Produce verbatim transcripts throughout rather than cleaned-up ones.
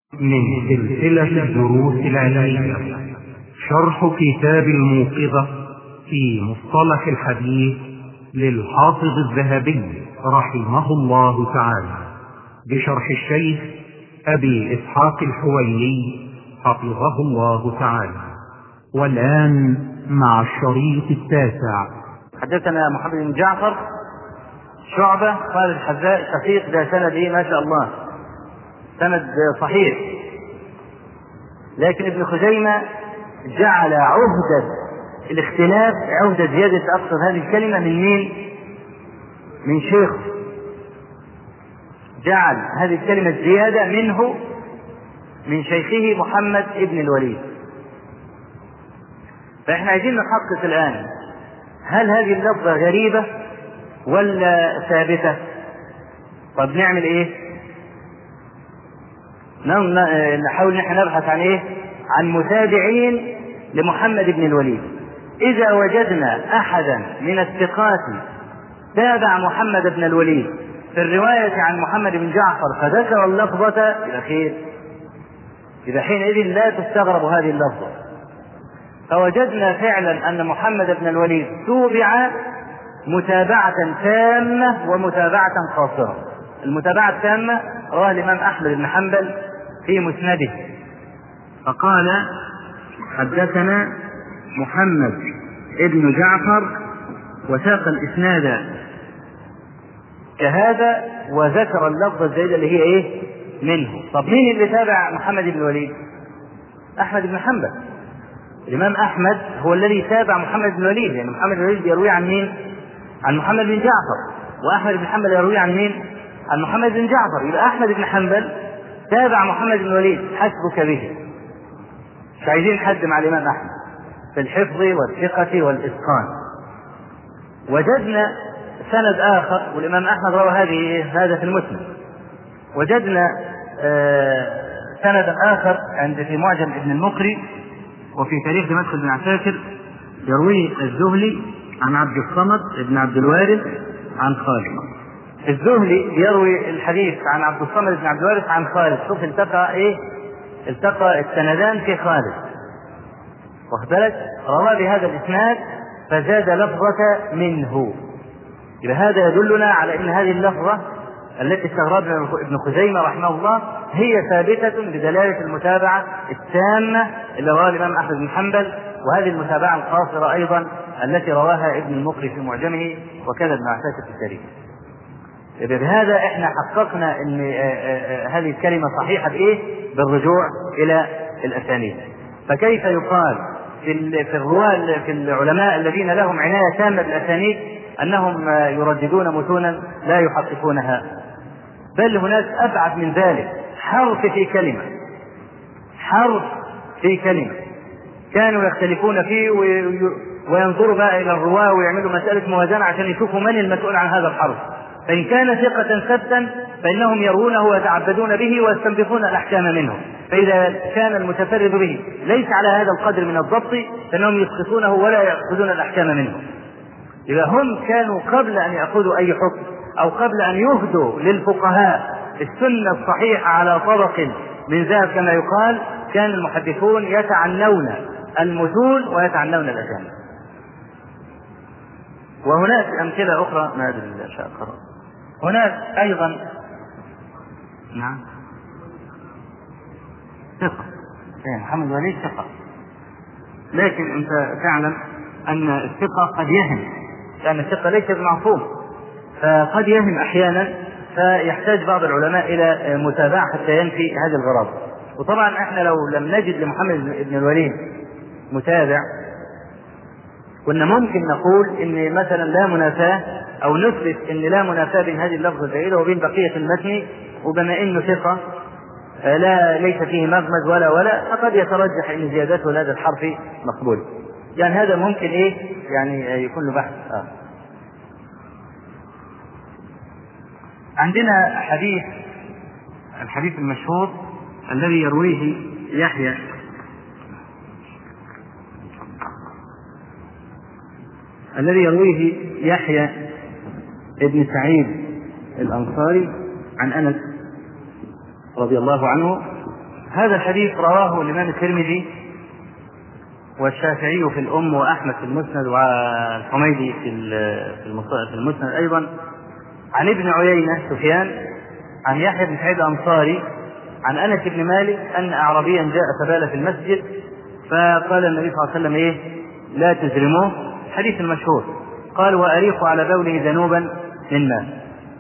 من سلسلة الدروس العلمية شرح كتاب الموقظة في مصطلح الحديث للحافظ الذهبي رحمه الله تعالى بشرح الشيخ أبي إسحاق الحويني حفظه الله تعالى. والآن مع الشريط التاسع. حدثنا محمد بن جعفر شعبة قال الحذاء شقيق ده سند ما شاء الله سند صحيح، لكن ابن خزيمة جعل عهدة الاختلاف عهدة زيادة أقصد هذه الكلمة من مين؟ من شيخ، جعل هذه الكلمة الزيادة منه من شيخه محمد ابن الوليد. فإحنا عايزين نحقق الآن هل هذه اللفظة غريبة ولا ثابتة؟ طب نعمل ايه؟ نحاول نحن نبحث عن ايه؟ عن متابعين لمحمد بن الوليد. اذا وجدنا احدا من الثقات تابع محمد بن الوليد في الرواية عن محمد بن جعفر فذكر اللفظة الى خير، اذا حينئذ لا تستغرب هذه اللفظة. فوجدنا فعلا ان محمد بن الوليد توبع متابعة تامة ومتابعة قاصرة. المتابعة التامة رواه الإمام أحمد بن حنبل في مسنده فقال حدثنا محمد ابن جعفر وساق الإسناد كهذا وذكر اللفظة الزائدة اللي هي إيه منه. طب مين اللي تابع محمد بن الوليد؟ أحمد بن حنبل. الإمام أحمد هو الذي تابع محمد بن الوليد، يعني محمد بن الوليد يروي عن مين؟ عن محمد بن جعفر، وأحمد بن حنبل يروي عن مين؟ عن محمد بن جعفر. يبقى أحمد بن حنبل تابع محمد بن الوليد، حسبك به. مش عايزين حد مع الإمام أحمد في الحفظ والثقة والإتقان. وجدنا سند آخر، والإمام أحمد روى هذه هذا في المسند. وجدنا آه سند آخر عند في معجم ابن المقري وفي تاريخ دمشق بن عساكر يرويه الزهلي عن عبد الصمد بن عبد الوارث عن خالد. الزهلي يروي الحديث عن عبد الصمد بن عبد الوارث عن خالد. شوف التقى ايه؟ التقى السندان في خالد، واخد بالك؟ روى بهذا الاسناد فزاد لفظة منه. يبقى هذا يدلنا على ان هذه اللفظة التي استغربنا ابن خزيمة رحمه الله هي ثابتة بدلالة المتابعة التامة اللي رواها الإمام أحمد بن حنبل، وهذه المتابعة القاصرة أيضا التي رواها ابن المقري في معجمه وكذا ابن عساكر في التاريخ. بهذا احنا حققنا ان هذه الكلمة صحيحة بايه؟ بالرجوع الى الاسانيد. فكيف يقال في في الرواه في العلماء الذين لهم عناية تامة بالاسانيد انهم يرددون متونا لا يحققونها؟ بل هناك ابعد من ذلك، حرف في كلمة، حرف في كلمة كانوا يختلفون فيه وينظروا بقى الى الرواه ويعملوا مسألة موازنة عشان يشوفوا من المسؤول عن هذا الحرف. فإن كان ثقة ثبتا فإنهم يرونه ويتعبدون به ويستنبطون الأحكام منه، فإذا كان المتفرد به ليس على هذا القدر من الضبط فإنهم يسقطونه ولا يأخذون الأحكام منه. إذا هم كانوا قبل أن يأخذوا أي حكم أو قبل أن يهدوا للفقهاء السنة الصحيحة على طبق من ذهب كما يقال، كان المحدثون يتعنون المتون ويتعنون الأسانيد. وهناك أمثلة أخرى ما أدري إذا شاء قرأ. هناك أيضا نعم ثقة، محمد وليد ثقة، لكن أنت تعلم أن الثقة قد يهم، لأن الثقة ليست معصوم، فقد يهم أحيانا، فيحتاج بعض العلماء إلى متابعة حتى ينفي هذه الغرض. وطبعا احنا لو لم نجد لمحمد بن الوليد متابع كنا ممكن نقول ان مثلا لا منافاة او نثبت ان لا منافاة بين هذه اللفظة الزائدة وبين بقية المتن، وبما انه ثقة لا ليس فيه مغمز ولا ولا فقد يترجح ان زيادته لهذا الحرف مقبول. يعني هذا ممكن ايه يعني يكون له بحث. آه. عندنا حديث الحديث المشهور الذي يرويه يحيى الذي يرويه يحيى ابن سعيد الأنصاري عن أنس رضي الله عنه هذا الحديث رواه الإمام الترمذي والشافعي في الأم وأحمد في المسند والحميدي في المسند أيضا عن ابن عيينة سفيان عن يحيى بن سعيد الأنصاري عن أنس بن مالك أن أعرابيا جاء فبال في المسجد فقال النبي صلى الله عليه وسلم إيه لا تزرموه، حديث المشهور، قال وأريق على بوله ذنوبا من ماء.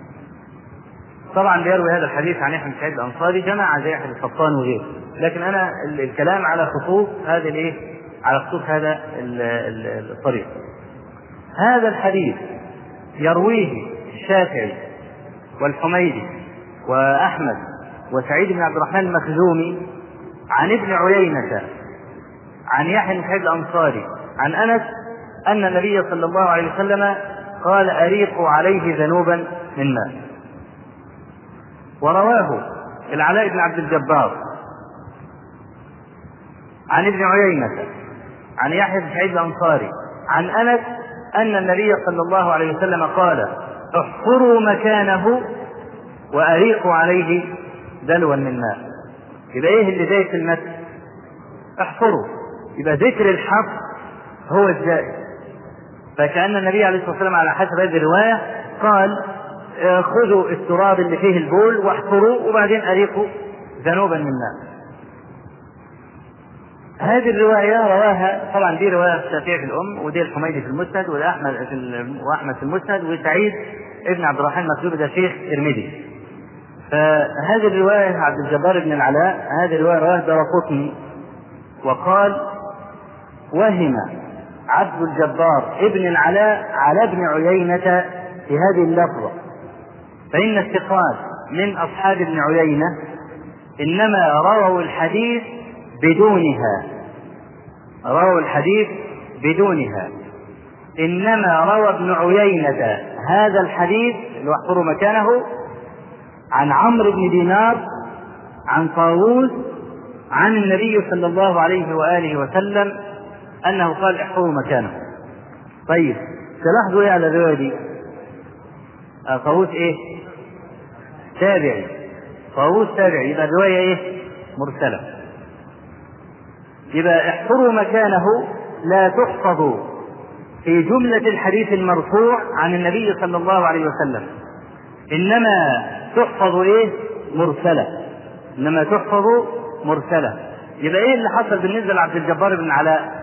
طبعا بيروي هذا الحديث عن يحيى بن سعيد الأنصاري جماعة زي يحيى القطان وغيره، لكن أنا الكلام على خطوط هذا الإيه على خطوط هذا الطريق. هذا الحديث يرويه الشافعي والحميدي وأحمد وسعيد بن عبد الرحمن المخزومي عن ابن عيينة عن يحيى بن سعيد الأنصاري عن أنس أن النبي صلى الله عليه وسلم قال أريقوا عليه ذنوبا من ماء. ورواه العلاء بن عبد الجبار عن ابن عيينة عن يحيى بن سعيد الأنصاري عن أنس أن النبي صلى الله عليه وسلم قال احفروا مكانه وأريقوا عليه دلوا من ماء. يبقى ايه اللي زي المتن؟ احفروا، يبقى ذكر الحفر هو الزائد. فكأن النبي عليه الصلاة والسلام على حسب هذه الرواية قال خذوا التراب اللي فيه البول واحفروا وبعدين أريقوا ذنوبا من ماء. هذه الرواية رواها طبعا دي رواية الشافعي في الأم ودي الحميدي في المسند وأحمد في وأحمد في المسند وسعيد ابن عبد الرحمن المخزومي ده شيخ ترمذي. فهذه الرواية عبد الجبار بن العلاء هذه الرواية رواية دارقطني وقال وهم عبد الجبار ابن العلاء على ابن عيينة في هذه اللفظة، فإن الثقات من أصحاب ابن عيينة إنما رووا الحديث بدونها رووا الحديث بدونها إنما روى ابن عيينة هذا الحديث اللي احفروا مكانه عن عمرو بن دينار عن طاووس عن النبي صلى الله عليه وآله وسلم أنه قال احفروا مكانه. طيب تلاحظوا ايه على الرواية دي؟ طاووس ايه؟ تابعي. طاووس تابعي، يبقى الرواية ايه؟ مرسلة. يبقى احفروا مكانه لا تحفظ في جملة الحديث المرفوع عن النبي صلى الله عليه وسلم، إنما تحفظ ايه؟ مرسلة. إنما تحفظ مرسلة. يبقى ايه اللي حصل بالنسبة لعبد الجبار بن علاء؟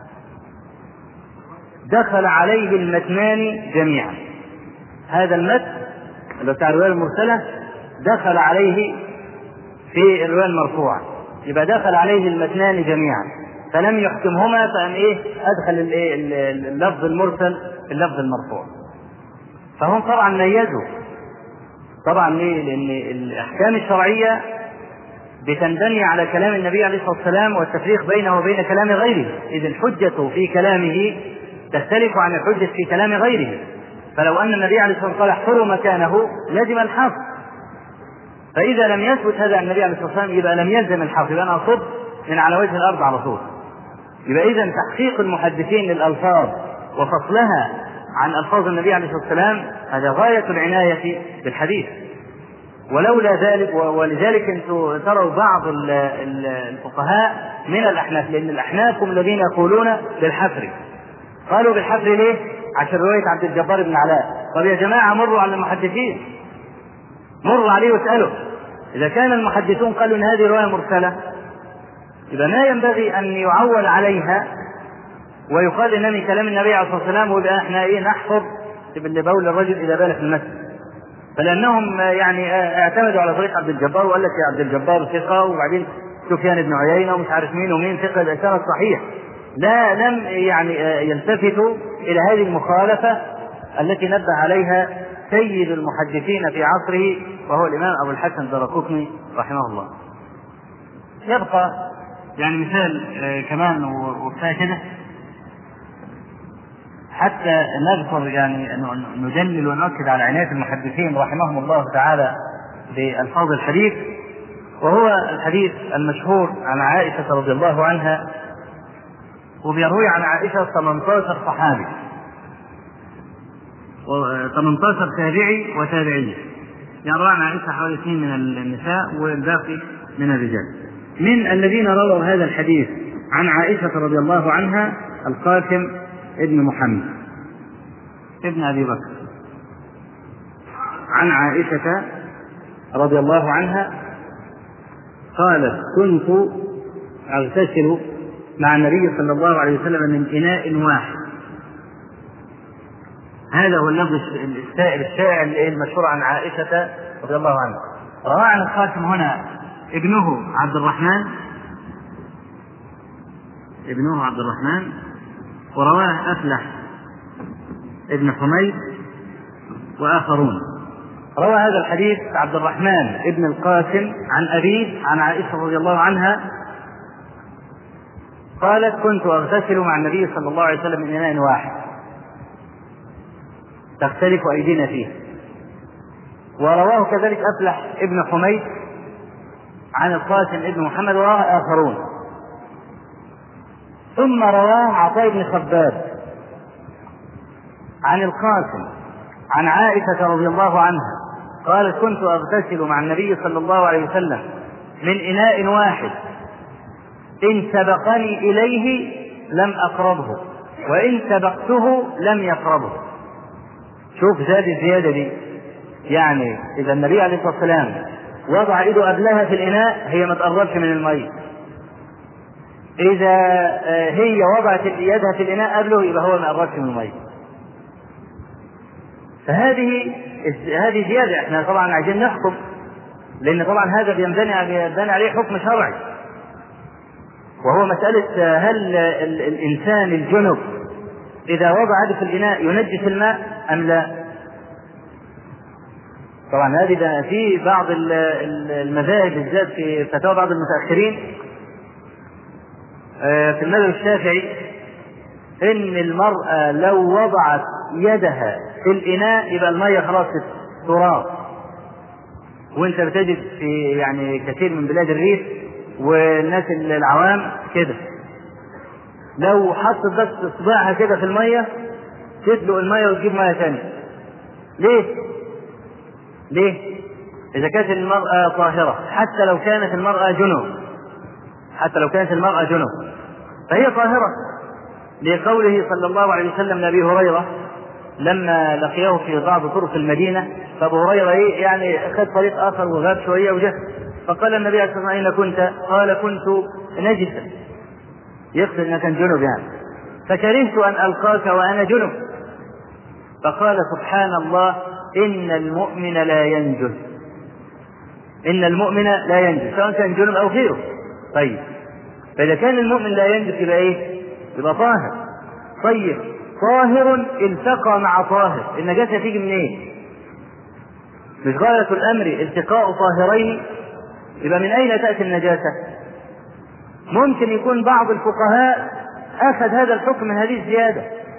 دخل عليه المتنان جميعا. هذا المتن اللي بتاع الرواية المرسلة دخل عليه في الرواية المرفوعة، يبقى دخل عليه المتنان جميعا فلم يحكمهما، فأن ايه أدخل اللفظ المرسل في اللفظ المرفوع. فهم طبعا ميزوا طبعا ليه؟ لأن الأحكام الشرعية بتنبني على كلام النبي عليه الصلاة والسلام والتفريق بينه وبين كلام غيره، إذ الحجة في كلامه تختلف عن الحجة في كلام غيره. فلو أن النبي عليه الصلاة والسلام احفروا مكانه لازم الحفر، فإذا لم يثبت هذا النبي عليه الصلاة والسلام يبقى لم يلزم الحفر، يبقى أنا أصب من على وجه الأرض على طول. يبقى إذن تحقيق المحدثين للألفاظ وفصلها عن ألفاظ النبي عليه الصلاة والسلام هذا غاية العناية بالحديث. ولولا ذلك ولذلك انتم تروا بعض الفقهاء من الأحناف، لأن الأحناف هم الذين يقولون بالحفر. قالوا بالحفر ليه؟ عشان رواية عبد الجبار بن علاء. طب يا جماعة مروا على المحدثين، مروا عليه واسألوا. إذا كان المحدثون قالوا إن هذه رواية مرسلة يبقى ما ينبغي أن يعول عليها ويقال إن من كلام النبي عليه الصلاة والسلام ويبقى احنا ايه نحفظ بقول الرجل إذا بال في المسجد. فلأنهم يعني اعتمدوا على طريق عبد الجبار وقال لك يا عبد الجبار ثقة وبعدين سفيان بن عيينة ومش عارف مين ومين ثقة، ده كان صحيح. لا لم يعني يلتفتوا إلى هذه المخالفة التي نبه عليها سيد المحدثين في عصره وهو الإمام أبو الحسن الدارقطني رحمه الله. يبقى يعني مثال كمان وكفاية كده حتى نذكر يعني ندلل ونؤكد على عناية المحدثين رحمهم الله تعالى بألفاظ الحديث، وهو الحديث المشهور عن عائشة رضي الله عنها، وبيروي عن عائشة ثمانية عشر صحابي وثمانية عشر تابعي وتابعية، يروي عن عائشة حوالي اثنين من النساء والباقي من الرجال. من الذين رووا هذا الحديث عن عائشة رضي الله عنها القاسم ابن محمد ابن أبي بكر عن عائشة رضي الله عنها قالت كنت أغتسل مع النبي صلى الله عليه وسلم من إناء واحد. هذا هو اللفظ الشائع المشهور عن عائشة رضي الله عنها. روى عن القاسم هنا ابنه عبد الرحمن ابنه عبد الرحمن ورواه أفلح ابن حميد وآخرون. روى هذا الحديث عبد الرحمن ابن القاسم عن أبيه عن عائشة رضي الله عنها قالت كنت أغتسل مع النبي صلى الله عليه وسلم من إناء واحد تختلف أيدينا فيه. ورواه كذلك أفلح ابن حميد عن القاسم ابن محمد ورواه آخرون. ثم رواه عطاء بن خباب عن القاسم عن عائشة رضي الله عنها قالت كنت أغتسل مع النبي صلى الله عليه وسلم من إناء واحد إن سبقني إليه لم أقربه وإن سبقته لم يقربه. شوف زاد الزيادة دي، يعني إذا النبي عليه الصلاة والسلام وضع إيده قبلها في الإناء هي ما تقربش من المية، إذا هي وضعت يدها في الإناء قبله يبقى هو ما قربش من المية. فهذه هذه زيادة. احنا طبعا عايزين نحكم، لأن طبعا هذا بينبني بينبني عليه حكم شرعي، وهو مسألة هل الإنسان الجنب إذا وضع يده في الإناء ينجس الماء أم لا. طبعا هذه في بعض المذاهب بالذات في فتاوى بعض المتأخرين في المذهب الشافعي إن المرأة لو وضعت يدها في الإناء يبقى المية خلاص تراب. وانت بتجد في يعني كثير من بلاد الريف والناس العوام كده، لو حطت بس اصبعها كده في المية تدلق المية وتجيب مية ثانية. ليه؟ ليه؟ إذا كانت المرأة طاهرة، حتى لو كانت المرأة جنب حتى لو كانت المرأة جنب فهي طاهرة، لقوله صلى الله عليه وسلم لأبي هريرة لما لقيه في بعض طرق المدينة، فأبو هريرة إيه يعني أخذ طريق آخر وغاب شوية وجه، فقال النبي عليه الصلاة والسلام أين كنت؟ قال كنت نجسا، يقصد أنه كان جنب يعني، فكرهت أن ألقاك وأنا جنب. فقال سبحان الله إن المؤمن لا ينجس إن المؤمن لا ينجس سواء كان جنب أو غيره. طيب فإذا كان المؤمن لا ينجس يبقى إيه؟ يبقى طاهر. طيب طاهر التقى مع طاهر، النجاسة تيجي منين؟ إيه؟ مش غاية الأمر التقاء طاهرين، يبقى من أين تأتي النجاسة؟ ممكن يكون بعض الفقهاء أخذ هذا الحكم من هذه الزيادة،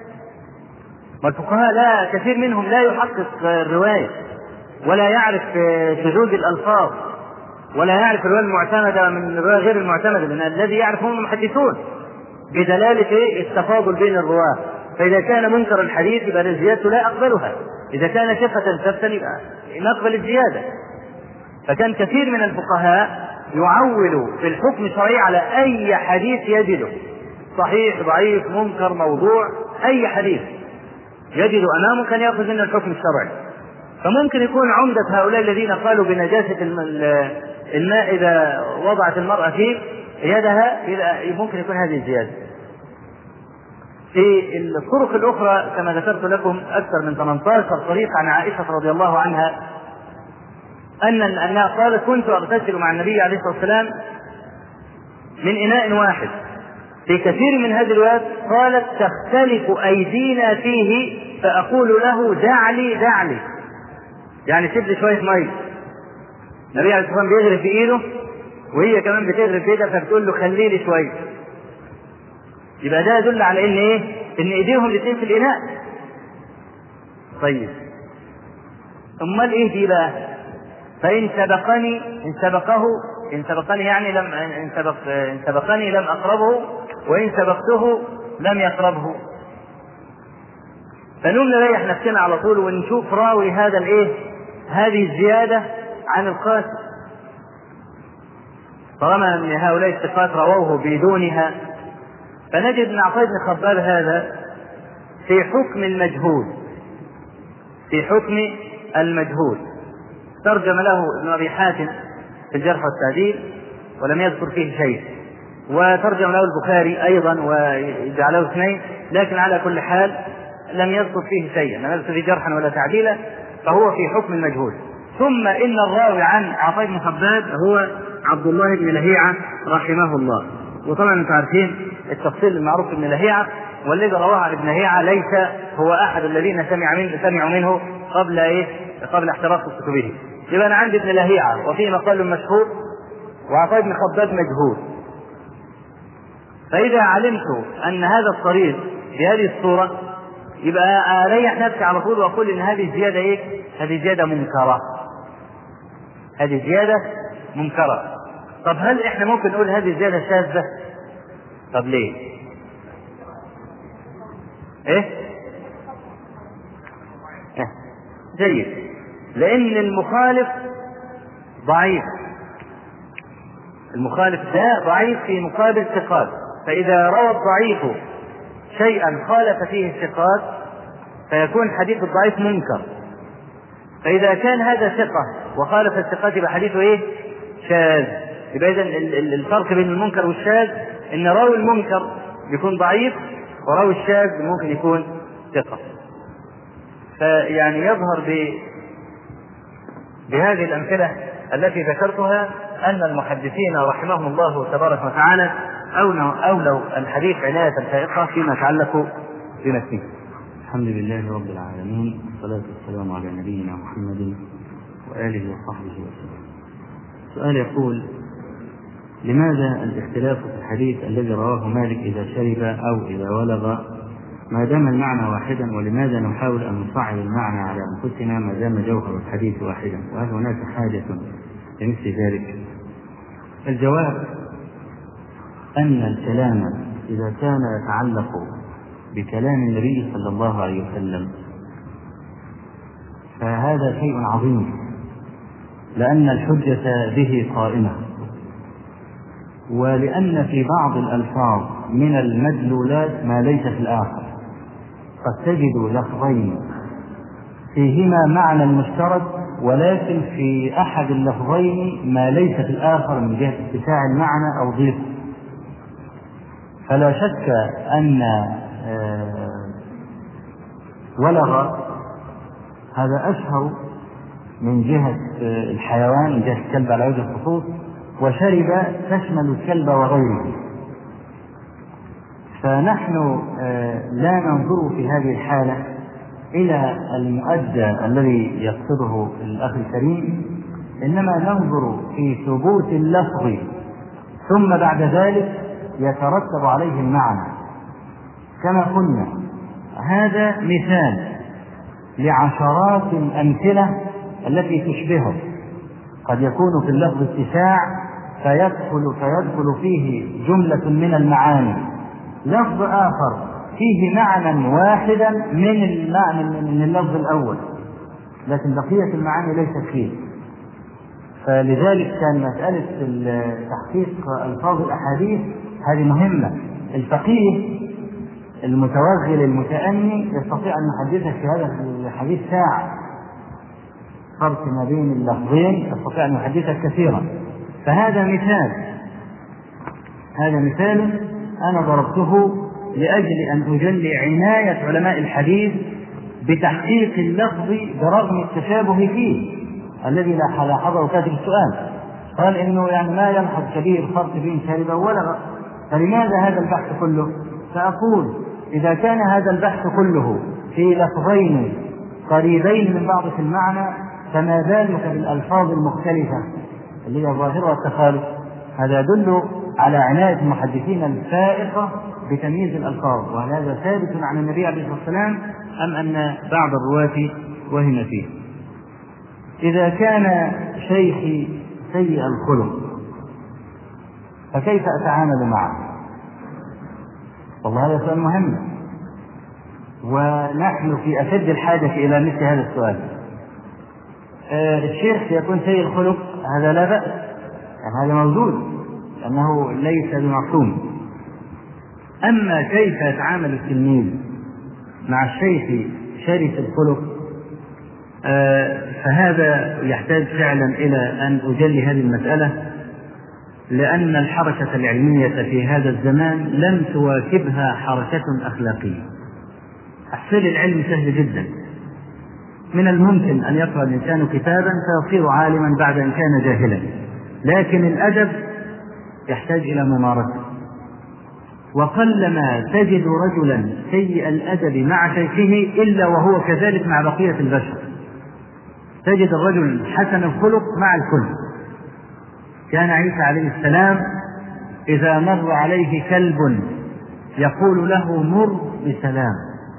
والفقهاء لا كثير منهم لا يحقق الرواية ولا يعرف شذوذ الألفاظ ولا يعرف الرواية المعتمدة من الرواية غير المعتمدة، لأن الذي يعرف هم المحدثون بدلالة التفاضل بين الرواة. فإذا كان منكر الحديث يبقى الزيادة لا أقبلها، إذا كان ثقة ثبتا يبقى نقبل الزيادة. فكان كثير من الفقهاء يعول في الحكم الشرعي على أي حديث يجده، صحيح ضعيف منكر موضوع، أي حديث يجد أمامه كان يأخذ منه الحكم الشرعي. فممكن يكون عمدة هؤلاء الذين قالوا بنجاسة الماء إذا وضعت المرأة فيه يدها ممكن يكون هذه الزيادة. في الطرق الأخرى كما ذكرت لكم أكثر من ثمانية عشر طريق عن عائشة رضي الله عنها أن أنها قالت كنت أغتسل مع النبي عليه الصلاة والسلام من إناء واحد. في كثير من هذه الروايات قالت تختلف أيدينا فيه فأقول له دعلي دعلي، يعني سيب لي شوية مية. النبي عليه الصلاة والسلام بيغرف في إيده وهي كمان بتغرف في إيدها فبتقول له خلي لي شوية. يبقى ده يدل على إن إيه؟ إن إيديهم الاثنين في الإناء. طيب أمال إيه دي بقى؟ فإن سبقني إن سبقه إن سبقني يعني لم إن سبق إن سبقني لم أقربه وإن سبقته لم يقربه. فنقوم نريح نفسنا على طول ونشوف راوي هذا الإيه؟ هذه الزيادة عن القاسم. طالما أن هؤلاء الثقات رووه بدونها، فنجد ابن عطاء بن خباب هذا في حكم المجهول، في حكم المجهول. ترجم له ابن أبي حاتم في الجرح والتعديل ولم يذكر فيه شيء، وترجم له البخاري أيضا وجعله اثنين، لكن على كل حال لم يذكر فيه شيئا، لم يذكر فيه جرحا ولا تعديلا، فهو في حكم المجهول. ثم إن الراوي عن عطاء بن خباب هو عبد الله بن لهيعة رحمه الله. وطبعا انتم عارفين التفصيل المعروف ابن لهيعة، والذي رواه عن ابن لهيعة ليس هو أحد الذين سمع منه سمعوا منه قبل إيه؟ قبل احتراق كتبه. يبقى أنا عندي ابن لهيعة وفيه مقال مشهور، وعطاء بن خباب مجهول. فإذا علمت أن هذا الطريق بهذه الصورة، يبقى أريح نفسي على طول وأقول إن هذه الزيادة إيه؟ هذه زيادة منكرة، هذه زيادة منكرة. طب هل إحنا ممكن نقول هذه زيادة شاذة؟ طب ليه؟ إيه؟ إيه؟ جيد، لأن المخالف ضعيف، المخالف ده ضعيف في مقابل ثقات، فإذا روى الضعيف شيئا خالف فيه الثقات فيكون حديث الضعيف منكر. فإذا كان هذا ثقة وخالف الثقات يبقى حديثه إيه؟ شاذ. يبقى إذن الفرق بين المنكر والشاذ إن راوي المنكر يكون ضعيف وراوي الشاذ ممكن يكون ثقة. فيعني يظهر ب... بهذه الأمثلة التي ذكرتها أن المحدثين رحمهم الله تبارك وتعالى أولوا الحديث عناية فائقة فيما يتعلق بنفسه. الحمد لله رب العالمين، والصلاة والسلام على نبينا محمد وآله وصحبه وسلم. سؤال يقول: لماذا الاختلاف في الحديث الذي رواه مالك إذا شرب أو إذا ولغ ما دام المعنى واحدا، ولماذا نحاول أن نصعب المعنى على أنفسنا ما دام جوهر الحديث واحدا، وهل هناك حاجة لمثل ذلك؟ الجواب أن الكلام إذا كان يتعلق بكلام النبي صلى الله عليه وسلم فهذا شيء عظيم، لأن الحجة به قائمة، ولأن في بعض الألفاظ من المدلولات ما ليس في الآخر. قد تجد لفظين فيهما معنى مشترك، ولكن في أحد اللفظين ما ليس في الآخر من جهة اتساع المعنى أو ضيقه. فلا شك أن ولغ هذا أشهر من جهة الحيوان، من جهة الكلب على وجه الخصوص، وشرب تشمل الكلب وغيره. فنحن لا ننظر في هذه الحالة إلى المؤدى الذي يقصده الأخ الكريم، إنما ننظر في ثبوت اللفظ ثم بعد ذلك يترتب عليه المعنى. كما قلنا هذا مثال لعشرات الأمثلة التي تشبهه. قد يكون في اللفظ اتساع فيدخل, فيدخل فيه جملة من المعاني، لفظ آخر فيه معنى واحدا من المعنى من اللفظ الأول، لكن بقية المعاني ليست فيه. فلذلك كان مسألة تحقيق ألفاظ الأحاديث هذه مهمة. الفقيه المتوغل المتأني يستطيع أن يحدثك في هذا الحديث ساعة، فرق ما بين اللفظين يستطيع أن يحدثك كثيرا. فهذا مثال، هذا مثال أنا ضربته لأجل أن أجلي عناية علماء الحديث بتحقيق اللفظ برغم التشابه فيه الذي لا لاحظه كاتب السؤال. قال إنه يعني ما يلحظ كبير فرق بين شارب وولغ، فلماذا هذا البحث كله؟ فأقول إذا كان هذا البحث كله في لفظين قريبين من بعض في المعنى، فما بالك بالألفاظ المختلفة اللي هي ظاهرها التخالف؟ هذا يدل على عناية المحدثين الفائقة بتمييز الألفاظ. وهل هذا ثابت عن النبي عليه الصلاة والسلام أم أن بعض الرواة وهم فيه؟ إذا كان شيخي سيء الخلق فكيف أتعامل معه؟ والله هذا سؤال مهم، ونحن في أشد الحاجة إلى مثل هذا السؤال. آه الشيخ يكون سيء الخلق هذا لا بأس، يعني هذا موجود، أنه ليس بمعصوم. أما كيف يتعامل التلميذ مع الشيخ شرس الخلق فهذا يحتاج فعلا إلى أن أجلي هذه المسألة، لأن الحركة العلمية في هذا الزمان لم تواكبها حركة أخلاقية. تحصيل العلم سهل جدا، من الممكن أن يقرأ الإنسان كتابا فيصير عالما بعد أن كان جاهلا، لكن الأدب يحتاج إلى ممارسة. وقلما تجد رجلا سيء الأدب مع شيخه إلا وهو كذلك مع بقية البشر. تجد الرجل حسن الخلق مع الكل. كان عيسى عليه السلام إذا مر عليه كلب يقول له مر بسلام.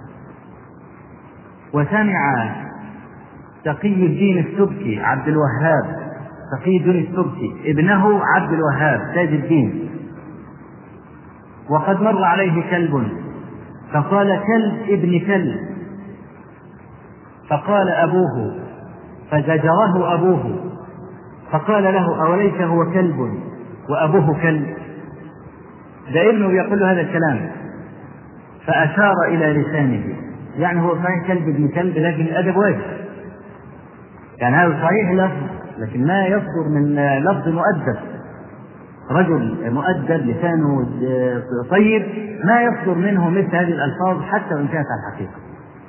وسمع تقي الدين السبكي عبد الوهاب، تقي الدين السبكي ابنه عبد الوهاب تاج الدين، وقد مر عليه كلب فقال كلب ابن كلب، فقال أبوه، فزجره أبوه فقال له أوليس هو كلب وأبوه كلب؟ ده ابنه يقول له هذا الكلام، فأشار إلى لسانه، يعني هو صحيح كلب ابن كلب لكن الأدب واجب، يعني هذا صحيح لفظ لكن ما يصدر من لفظ مؤدب. رجل مؤدب لسانه طيب ما يصدر منه مثل هذه الألفاظ حتى وإن كانت على الحقيقة.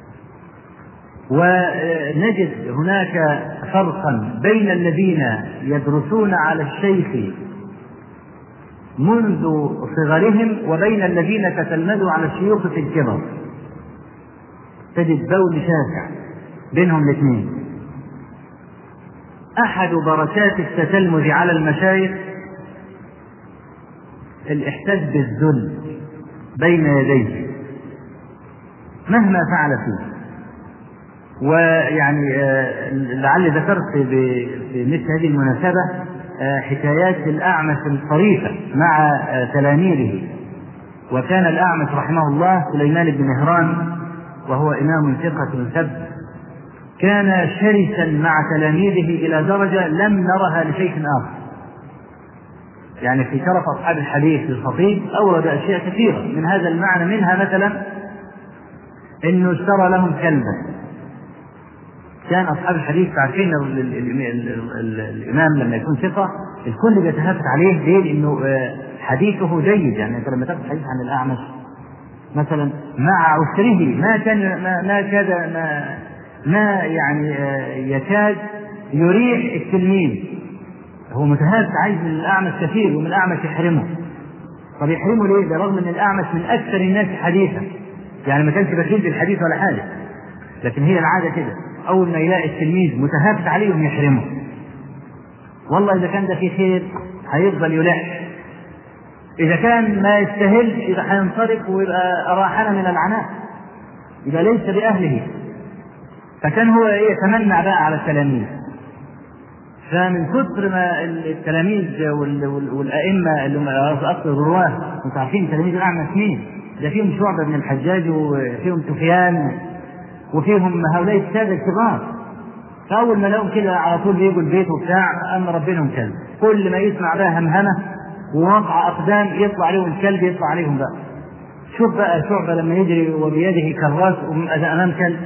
ونجد هناك فرقا بين الذين يدرسون على الشيخ منذ صغرهم وبين الذين تتلمذوا على الشيوخ في الكبر. تجد بول شاسع بينهم الاثنين. أحد بركات التتلمذ على المشايخ الإحساس بالذل بين يديه مهما فعل فيه. ويعني لعل ذكرت في مثل هذه المناسبة حكايات الأعمش الطريفة مع تلاميذه. وكان الأعمش رحمه الله سليمان بن مهران وهو إمام ثقة ثبت، كان شرسا مع تلاميذه إلى درجة لم نرها لشيخ آخر. يعني في شرف أصحاب الحديث للخطيب أورد أشياء كثيرة من هذا المعنى، منها مثلا إنه اشترى لهم كلبا. كان أصحاب الحديث عارفين الإمام لما يكون ثقة الكل بيتهافت عليه ليه؟ لأنه حديثه جيد. يعني أنت لما تاخذ حديث عن الأعمش مثلا مع عسره ما كان ما, ما كاد ما, ما يعني يكاد يريح التلميذ. هو متهافت عايز من الأعمش كثير ومن الأعمش يحرمه. طب يحرمه ليه؟ برغم أن الأعمش من أكثر الناس حديثا، يعني ما كانش بخيل بالحديث ولا حاجة، لكن هي العادة كده، أول ما يلاقي التلميذ متهافت عليهم يحرمه. والله إذا كان ده في خير هيفضل يلح، إذا كان ما يستاهلش إذا هينصرف ويبقى أراحنا من العناء، إذا ليس بأهله. فكان هو يتمنى بقى على التلاميذ. فمن كثر ما التلاميذ والأئمة اللي أصل الرواه، انتم عارفين تلاميذ الأعمش مين؟ ده فيهم شعبة بن الحجاج وفيهم سفيان وفيهم هؤلاء السادة الكبار. فأول ما لهم كده على طول بيجوا البيت وبتاع أما ربنا كلب، كل ما يسمع بقى همهمة ووضع أقدام يطلع عليهم الكلب، يطلع عليهم بقى. شوف بقى شعبة لما يجري وبيده كراس أمام كلب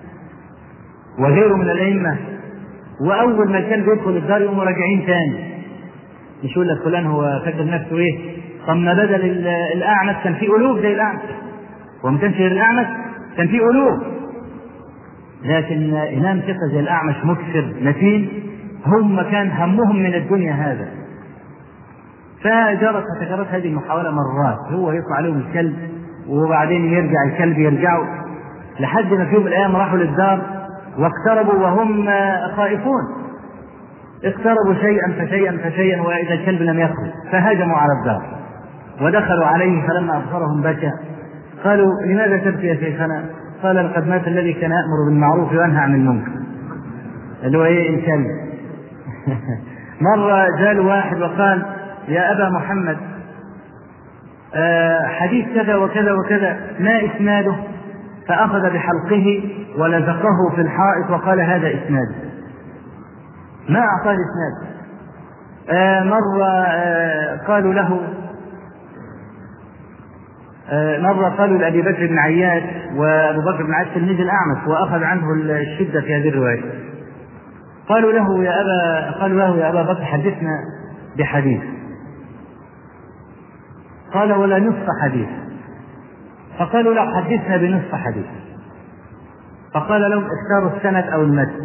وغيره من الأئمة، وأول ما الكلب يدخل الدار يقوموا راجعين تاني. مش يقول لك فلان هو فاكر نفسه إيه؟ طب ما بدل الأعمش كان في ألوف زي الأعمش، وما كانش غير الأعمش كان في ألوف، لكن إمام ثقة زي الأعمش مكثر متين هم كان همهم من الدنيا هذا. فجرت فتكررت هذه المحاولة مرات، هو يطلع عليهم الكلب وبعدين يرجع الكلب يرجعوا، لحد ما في يوم من الأيام راحوا للدار واقتربوا وهم خائفون، اقتربوا شيئا فشيئا فشيئا وإذا الكلب لم يخرج، فهاجموا على الدار ودخلوا عليه، فلما أبصرهم بكى. قالوا لماذا تبكي يا شيخنا؟ قال لقد مات الذي كان يأمر بالمعروف وينهى عن المنكر، اللي هو ايه؟ الكلب. مرة جاء واحد وقال يا أبا محمد آه حديث كذا وكذا وكذا ما إسناده؟ فأخذ بحلقه ولزقه في الحائط وقال هذا إسناده. ما أعطاه إسناد. آه مرة آه قالوا له آه مرة قالوا لأبي بكر بن عياش، وأبو بكر بن عياش تلميذ الأعمش وأخذ عنه الشدة في هذه الرواية، قالوا له يا أبا قالوا له يا أبا بكر حدثنا بحديث، قال ولا نصف حديث، فقالوا له حدثنا بنصف حديث، فقال لهم اختاروا السند أو المتن،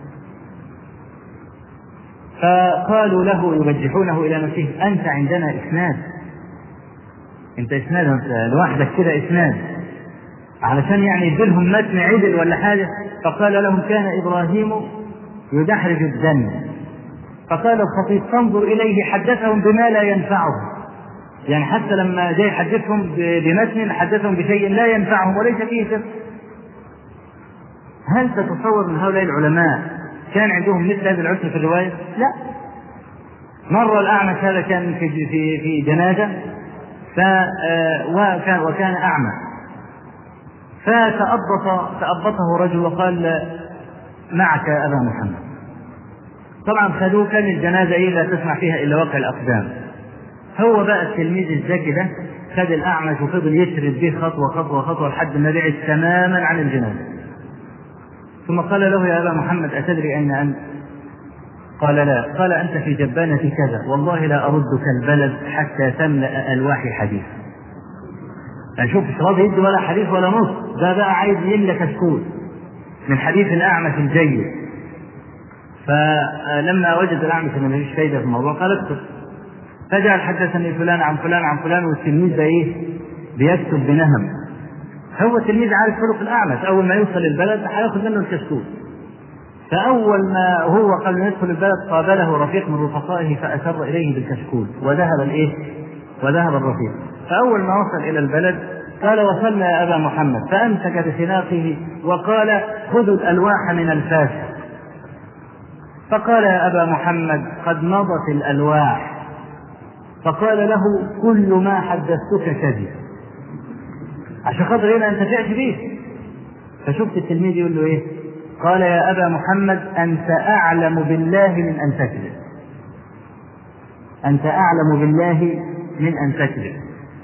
فقالوا له يرجحونه إلى نفسه أنت عندنا إسناد، أنت إسناد، أنت لوحدك كده إسناد، علشان يعني يدلهم متن عدل ولا حاجة. فقال لهم كان إبراهيم يدحرج الدم، فقال الخطيب فانظر إليه حدثهم بما لا ينفعهم، يعني حتى لما جاي يحدثهم بمتن حدثهم بشيء لا ينفعهم وليس فيه شك. هل تتصور من هؤلاء العلماء كان عندهم مثل هذه العسر في الرواية؟ لا. مرة الأعمش هذا كان في في في جنازة وكان وكان أعمى، فتأبط تأبطه رجل وقال معك أبا محمد. طبعا خذوه، كان الجنازة إيه لا تسمع فيها إلا وقع الأقدام. هو بقى التلميذ الذكي ده خذ الأعمش وفضل يشرد به خطوة خطوة خطوة لحد ما بعد تماما عن الجنازة، ثم قال له يا أبا محمد أتدري أين أنت؟ قال لا. قال أنت في جبانة كذا، والله لا أردك البلد حتى تملأ ألواحي حديث. أشوف مش راضي يدي ولا حديث ولا نص، ده بقى عايز يملى كشكول من حديث الأعمش الجيد. فلما وجد الأعمش أنه مفيش فايدة في الموضوع قال اكتب، فجعل حدثني فلان عن فلان عن فلان، والتلميذ ده إيه بيكتب بنهم. هو التلميذ عارف خلق الأعمش، أول ما يوصل البلد هياخذ منه الكشكول. فأول ما هو قبل يدخل البلد قابله رفيق من رفقائه فأسر إليه بالكشكول، وذهب الإيه وذهب الرفيق. فأول ما وصل إلى البلد قال وصلنا يا أبا محمد، فأمسك بسناقه وقال خذوا الألواح من الفاس. فقال يا أبا محمد قد مضت الألواح. فقال له كل ما حدثتك كذب، عشان خاطر هنا أنت تأتي به. فشفت التلميذ يقول له إيه؟ قال يا أبا محمد أنت أعلم بالله من أن تكذب، أنت أعلم بالله من أن تكذب.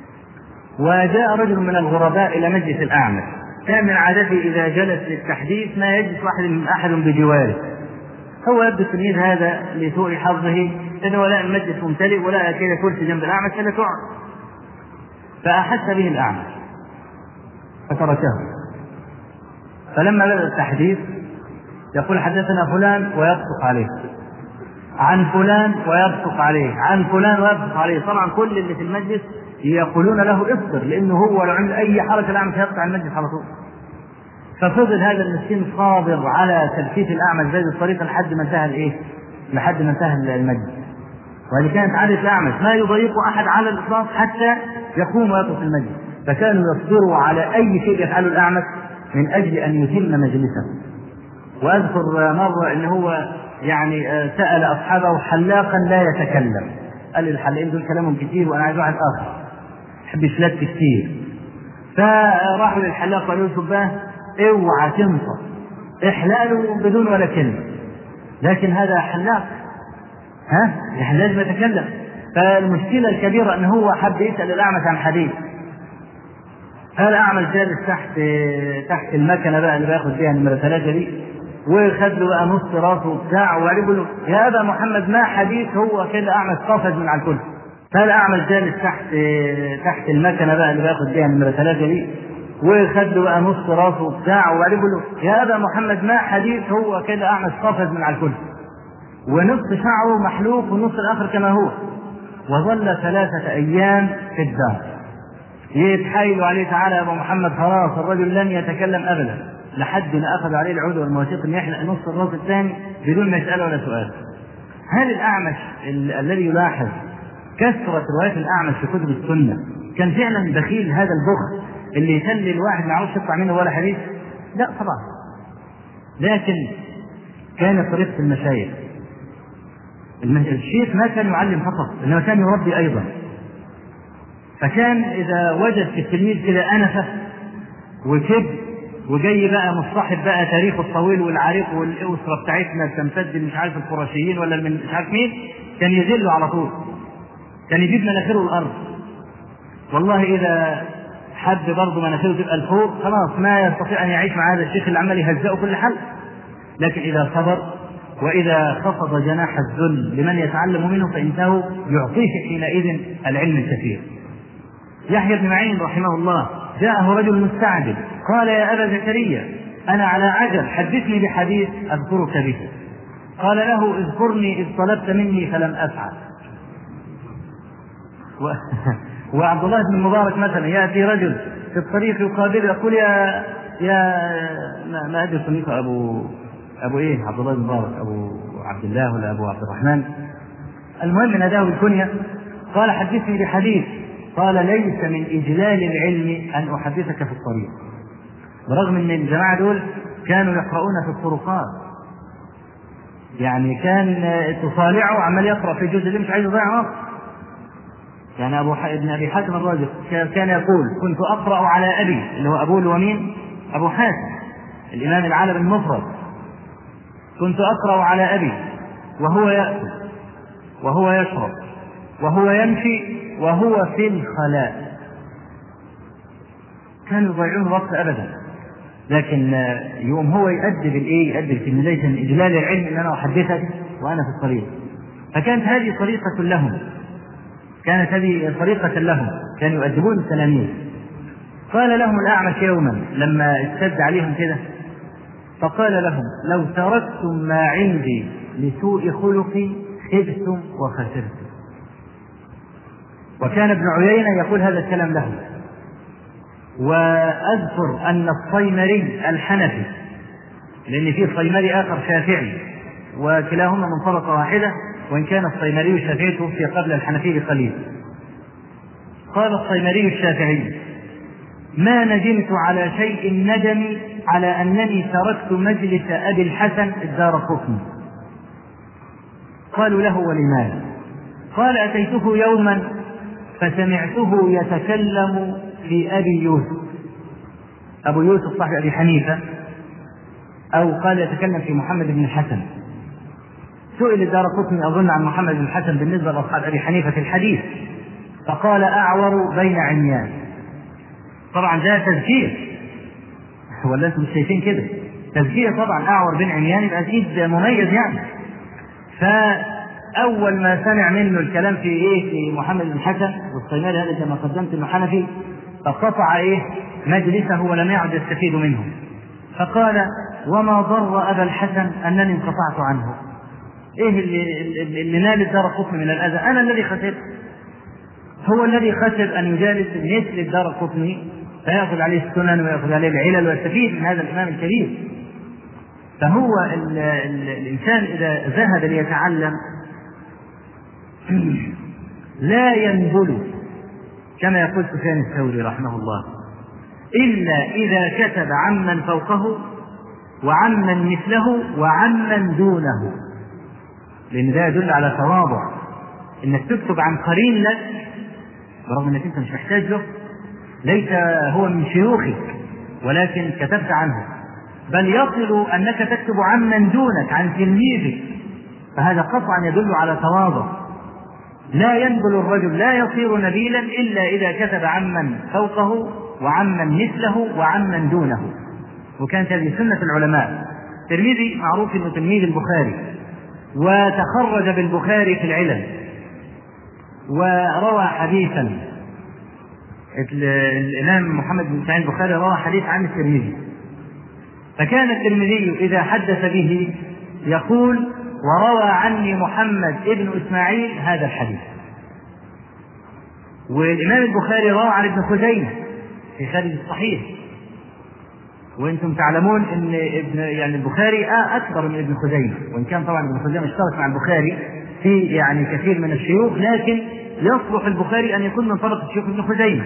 وجاء رجل من الغرباء إلى مجلس الأعمش، كان من عادته إذا جلس للتحديث ما يجلس واحد من أحد بجواره. هو يبدو التلميذ هذا لسوء حظه لأنه لا المجلس ممتلئ ولا كده كرسي جنب الأعمش فلا تقعد، فأحس به الأعمش فتركه. فلما بدأ التحديث يقول حدثنا فلان ويبصق عليه، عن فلان ويبصق عليه، عن فلان ويبصق عليه. طبعا كل اللي في المجلس يقولون له اصبر، لأنه هو لو عمل أي حركة الأعمش يقطع المجلس على طول. ففضل هذا المسكين صابر على تلفيت الأعمش بهذه الطريقة لحد ما انتهى الإيه؟ لحد ما انتهى المجلس. وهذه كانت عادة الأعمش، ما يضيق أحد على الإطلاق حتى يقوم ويترك المجلس، فكانوا يصبروا على أي شيء يفعله الأعمش من أجل أن يتم مجلسه. وأذكر مرة أنه هو يعني سأل أصحابه حلاقا لا يتكلم، قال لي الحلاقين دول كلامهم كثير وأنا عايز واحد آخر يحب يشلت كثير. فراحوا للحلاق قالوا له شباه اوعى تنطق، احلاله بدون ولا كلمة، لكن هذا حلاق ها يعني لازم يتكلم. فالمشكلة الكبيرة أنه هو حب يسأل الأعمش عن حديث، هذا أعمل جالس تحت تحت المكنة بقى اللي بياخد فيها نمرة ثلاثة دي، وخد له بقى نص راسه بتاعه وبعدين يقول له يا أبا محمد ما حديث، هو كده أعمل قفز من على الكل. هذا أعمل جالس تحت تحت المكنة بقى اللي بياخد فيها نمرة ثلاثة دي، وخد له بقى نص راسه بتاعه وبعدين يقول له يا أبا محمد ما حديث، هو كده أعمل قفز من على الكل، ونص شعره محلوق والنص الآخر كما هو. وظل ثلاثة أيام في الدار يتحايلوا عليه تعالى يا أبو محمد خلاص الرجل لن يتكلم أبدا، لحد ما أخذ عليه العود والمواثيق أن يحلق نص الراس الثاني بدون ما يسأله ولا سؤال. هل الأعمش ال- الذي يلاحظ كثرة روايات الأعمش في كتب السنة كان فعلا بخيل هذا البخل اللي يخلي الواحد ما يعرفش يطلع منه ولا حديث؟ لا طبعا، لكن كانت طريقة المشايخ. الشيخ ما كان يعلم فقط إنما كان يربي أيضا، فكان إذا وجد في التلميذ كده أنفة وكب وجاي بقى مصطحب بقى تاريخه الطويل والعريق والاسره بتاعتنا تمتد مش عارف القرشيين ولا من مش عارف مين، كان يذله على طول، كان يجيب مناخيره الارض. والله اذا حد برضه مناخيره تبقى الفوق خلاص ما يستطيع ان يعيش مع هذا الشيخ اللي عمال يهزئه كل حل. لكن اذا صبر واذا خفض جناح الذل لمن يتعلم منه فانه يعطيه حينئذ العلم الكثير. يحيى بن معين رحمه الله جاءه رجل مستعجل قال يا ابا زكريا انا على عجل حدثني بحديث اذكرك به. قال له اذكرني اذ طلبت مني فلم افعل. و... وعبد الله بن المبارك مثلا ياتي رجل في الطريق يقابله يقول يا يا ما, ما ادري سميته ابو ابو ايه عبد الله بن المبارك ابو عبد الله ولا ابو عبد الرحمن، المهم ناداه بالكنيه. قال حدثني بحديث. قال ليس من اجلال العلم ان احدثك في الطريق، برغم ان الجماعه دول كانوا يقرؤون في الطرقات، يعني كان تصالعه عمال يقرا في جزء اللي مش عايز يضيع وقت. يعني ابو ابن ابي حاتم الرازي كان يقول كنت اقرا على ابي اللي هو ابوه الومين ابو حاتم الامام العالم المفرد، كنت اقرا على ابي وهو ياكل وهو يشرب وهو يمشي وهو في الخلاء. كانوا يضيعون الوقت ابدا، لكن يوم هو يؤدب الايه يؤدب في ليس من اجلال العلم ان انا احدثك وانا في الطريق. فكانت هذه طريقه لهم، كانت هذه طريقه لهم، كانوا يؤدبون التلاميذ. قال لهم الاعمش يوما لما اشتد عليهم كده فقال لهم لو تركتم ما عندي لسوء خلقي خبتم وخسرتم. وكان ابن عيينة يقول هذا الكلام له. وأذكر أن الصيمري الحنفي، لأن فيه صيمري آخر شافعي وكلاهما من طبقة واحدة، وإن كان الصيمري الشافعي توفي قبل الحنفي بقليل. قال الصيمري الشافعي ما ندمت على شيء ندمي على أنني تركت مجلس أبي الحسن الدارقطني. قالوا له ولماذا؟ قال أتيته يوما فسمعته يتكلم في أبي يوسف، أبو يوسف صاحب أبي حنيفة، أو قال يتكلم في محمد بن الحسن. سئل الدارقطني أظن عن محمد بن الحسن بالنسبة لأصحاب أبي حنيفة في الحديث فقال أعور بين عميان. طبعا ده تذكير ولا انتم مش شايفين كده؟ تذكير طبعا، أعور بين عميان يبقى أكيد مميز يعني. فأول ما سمع منه الكلام في إيه في محمد بن الحسن والصيمري هذا كما قدمت إنه حنفي، فقطع إيه مجلسه ولم يعد يستفيد منه. فقال وما ضر أبا الحسن أنني انقطعت عنه؟ إيه اللي, اللي نال الدارقطني من الأذى؟ أنا الذي خسرت، هو الذي خسر أن يجالس مثل الدارقطني فيأخذ عليه السنن ويأخذ عليه العلل ويستفيد من هذا الإمام الكبير. فهو ال ال الإنسان إذا ذهب ليتعلم لا ينبل كما يقول سفيان الثوري رحمه الله إلا إذا كتب عمن فوقه وعمن مثله وعمن دونه، لأن ده يدل على تواضع، إنك تكتب عن قرين لك برغم أنك أنت مش محتاج له، ليس هو من شيوخك ولكن كتبت عنه، بل يصل أنك تكتب عمن دونك عن تلميذك، فهذا قطعا يدل على تواضع. لا ينبل الرجل لا يصير نبيلا إلا إذا كتب عمن فوقه وعمن مثله وعمن دونه. وكانت هذه سنة العلماء. تلميذي معروف انه تلميذ البخاري وتخرج بالبخاري في العلل وروى حديثا، الإمام محمد بن سعيد البخاري روى حديث عن الترمذي، فكان الترمذي إذا حدث به يقول وروى عني محمد ابن إسماعيل هذا الحديث. والإمام البخاري روى عن ابن خزيمة في خارج الصحيح، وانتم تعلمون ان ابن يعني البخاري اكبر من ابن خزيمة، وان كان طبعا ابن خزيمة اشترك مع البخاري في يعني كثير من الشيوخ، لكن يصلح البخاري ان يكون من طبقة شيوخ ابن خزيمة.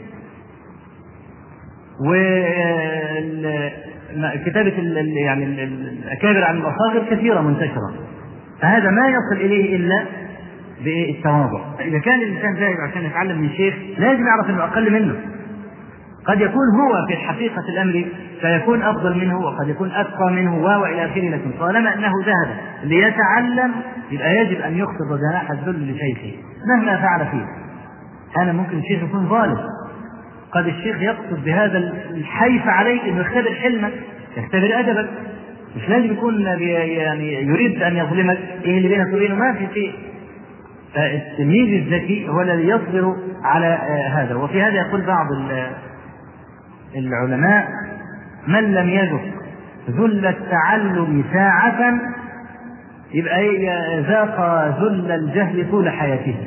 وكتابة يعني الاكابر عن الاصاغر كثيرة منتشرة، فهذا ما يصل اليه الا بالتواضع. اذا كان الانسان ذاهب عشان يتعلم من شيخ لازم يعرف انه اقل منه، قد يكون هو في حقيقة الأمر فيكون أفضل منه وقد يكون أتقى منه وإلى آخره، لكن طالما أنه ذهب ليتعلم يبقى يجب أن يخفض جناح الذل لشيخه مهما فعل فيه. أنا ممكن الشيخ يكون ظالم، قد الشيخ يقصد بهذا الحيف عليك انه يختبر حلمك، يختبر ادبك، مش لازم يكون يعني يريد ان يظلمك. ايه اللي بينك وبينه؟ ما في شيء. فالتلميذ الذكي هو الذي يصبر على هذا. وفي هذا يقول بعض العلماء: من لم يذق ذل التعلم ساعة يبقى ذاق ذل الجهل طول حياته.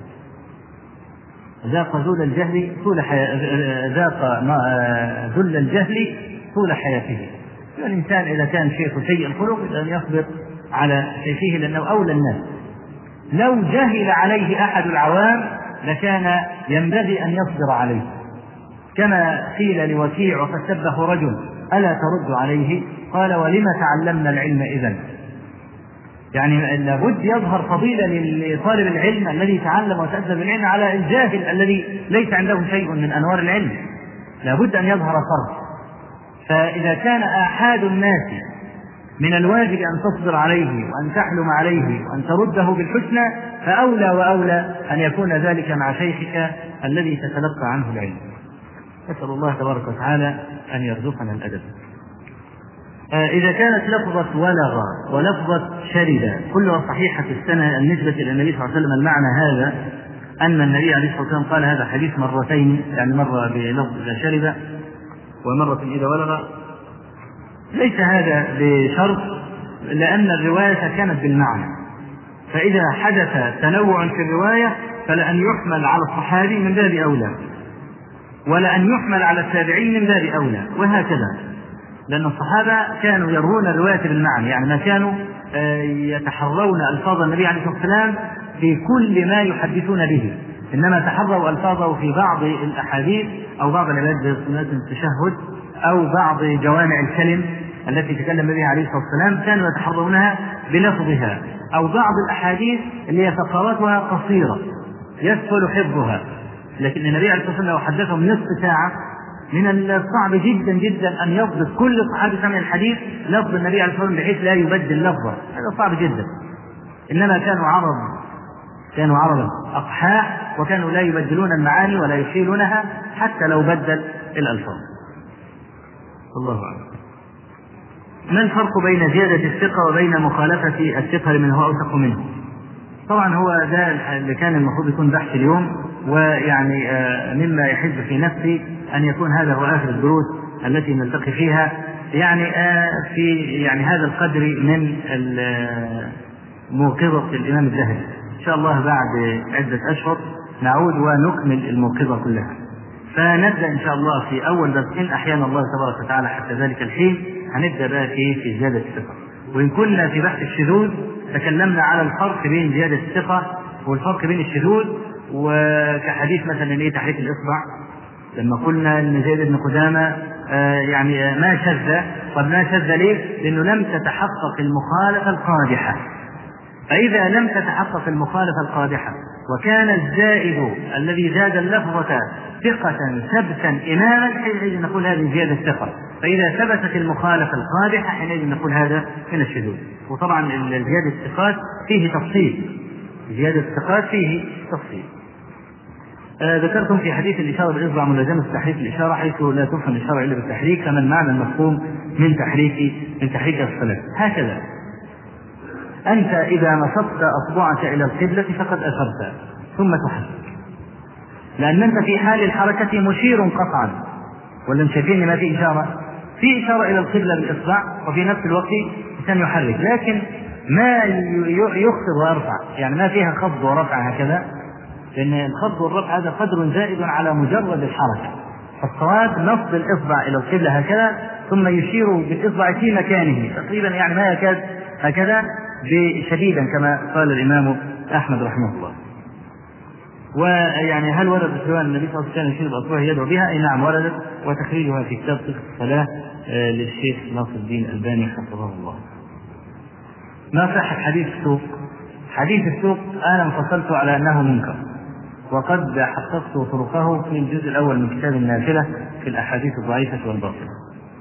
ذاق ذل الجهل طول حياته ذاق ذل الجهل طول حياته. الإنسان إذا كان شيخه سيء الخلق أن يصبر على شيخه لأنه أولى الناس. لو جهل عليه أحد العوام لكان ينبغي أن يصبر عليه، كما قيل لوكيع فسبه رجل: ألا ترد عليه؟ قال: ولم تعلمنا العلم إذن؟ يعني لابد يظهر فضيلة لطالب العلم الذي تعلم وتأدب العلم على الجاهل الذي ليس عنده شيء من أنوار العلم، لابد أن يظهر فرق. فإذا كان آحاد الناس من الواجب أن تصبر عليه وأن تحلم عليه وأن ترده بالحسنى، فأولى وأولى أن يكون ذلك مع شيخك الذي تتلقى عنه العلم. نسأل الله تبارك وتعالى أن يرزقنا الأدب. إذا كانت لفظة ولغ ولفظة شرد كلها صحيحة السنة النسبة إلى النبي صلى الله عليه وسلم، المعنى هذا أن النبي عليه الصلاة والسلام قال هذا حديث مرتين، يعني مرة بلفظ إذا شرد ومرة إذا ولغ. ليس هذا بشرط، لأن الرواية كانت بالمعنى، فإذا حدث تنوع في الرواية فلأن يحمل على الصحابي من باب أولى، ولأن يحمل على التابعين من باب أولى، وهكذا. لأن الصحابة كانوا يروون الرواية بالمعنى، يعني ما كانوا يتحرون ألفاظ النبي عليه الصلاة والسلام في كل ما يحدثون به، إنما تحروا ألفاظه في بعض الأحاديث أو بعض العبادات زي صلاة التشهد أو بعض جوامع الكلم التي تكلم بها عليه الصلاة والسلام كانوا يتحرونها بلفظها، أو بعض الأحاديث اللي هي فقراتها قصيرة يسهل حفظها. لكن النبي عليه الصلاة والسلام لو حدثهم نصف ساعة من الصعب جدا جدا أن يضبط كل صحابي سمع الحديث لفظ النبي عليه الصلاة والسلام بحيث لا يبدل لفظه، هذا صعب جدا. إنما كانوا عرب كانوا عربا أقحاء، وكانوا لا يبدلون المعاني ولا يشيلونها حتى لو بدل الألفاظ. الله أعلم. ما الفرق بين زيادة الثقة وبين مخالفة الثقة لمن هو أوثق منه؟ طبعا هو ده اللي كان المفروض يكون بحث اليوم، ويعني مما يحز في نفسي أن يكون هذا هو آخر الدروس التي نلتقي فيها، يعني في يعني هذا القدر من موقظة الإمام الذهبي. إن شاء الله بعد عدة أشهر نعود ونكمل الموقظة كلها، فنبدأ إن شاء الله في أول درسين أحيانا الله تبارك وتعالى حتى ذلك الحين هنبدأ بقى في في زيادة الثقة. وإن كنا في بحث الشذوذ تكلمنا على الفرق بين زيادة الثقة والفرق بين الشذوذ، وكحديث مثلا ايه تحريك الإصبع لما قلنا ان زيد بن قدامة آه يعني ما شذ. طب ما شذ ليه؟ لأنه لم تتحقق المخالفة القادحة. فإذا لم تتحقق المخالفة القادحة وكان الزائد الذي زاد اللفظة ثقة ثبتا إماما حينئذ نقول هذه زيادة الثقة. فإذا ثبتت المخالفة القادحة حينئذ نقول هذا من الشذوذ. وطبعا زيادة الثقات فيه تفصيل، زيادة الثقات فيه تفصيل. آه ذكرتم في حديث الإشارة بالإصبع ملازمة تحريك الإشارة حيث لا تفهم الإشارة إلا بالتحريك، فما المعنى المفهوم من تحريك من تحريك الصلاة؟ هكذا أنت إذا نصبت أصبعك إلى القبلة فقد أشرت ثم تحرك، لأن أنت في حال الحركة مشير قطعا، ولا شايفين ما في إشارة؟ في إشارة إلى القبلة بالإصبع وفي نفس الوقت كان يحرك، لكن ما يخفض ويرفع، يعني ما فيها خفض ورفع هكذا، لأن الخفض والرفع هذا قدر زائد على مجرد الحركة. فالصواب نصب الإصبع إلى القبلة هكذا ثم يشير بالإصبع في مكانه تقريبا، يعني ما يكاد هكذا بشديدا كما قال الإمام أحمد رحمه الله. ويعني هل وردت رواية النبي صلى الله عليه وسلم يشير بأصبعه يدعو بها؟ أي نعم وردت، وتخريجها في كتاب فقه الصلاة للشيخ ناصر الدين الألباني حفظه الله. ما صحة حديث السوق؟ حديث السوق أنا انفصلت على أنه منكر، وقد حققت طرقه في الجزء الأول من كتاب النافلة في الأحاديث الضعيفة والباطلة.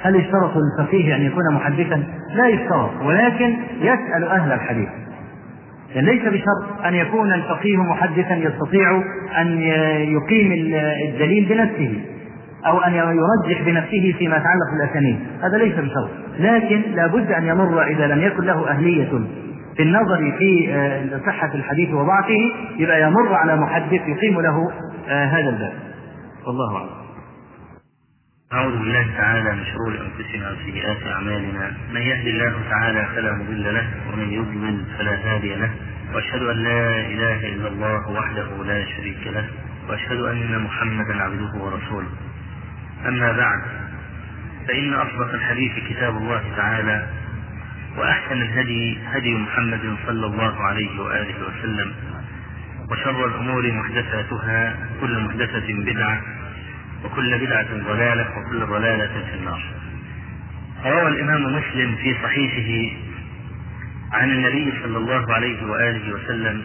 هل يشترط الفقيه أن يكون محدثا؟ لا يشترط، ولكن يسأل أهل الحديث. يعني ليس بشرط أن يكون الفقيه محدثا يستطيع أن يقيم الدليل بنفسه أو أن يرجح بنفسه فيما يتعلق بالأسانيد، هذا ليس بشرط، لكن لا بد أن يمر إذا لم يكن له أهلية في النظر في صحة الحديث وضعفه، يبقى يمر على محدث يقيم له هذا الباب. والله أعلم. أعوذ بالله تعالى من شرور أنفسنا وسيئات أعمالنا، من يهد الله تعالى فلا مضل له ومن يضلل فلا هادي له، وأشهد أن لا إله إلا الله وحده لا شريك له، وأشهد أن محمدا عبده ورسوله. أما بعد، فإن أصدق الحديث كتاب الله تعالى، وأحسن الهدي هدي محمد صلى الله عليه وآله وسلم، وشر الأمور محدثاتها، كل محدثة بدعة، وكل بدعة ضلالة، وكل ضلالة في النار. روى الإمام مسلم في صحيحه عن النبي صلى الله عليه وآله وسلم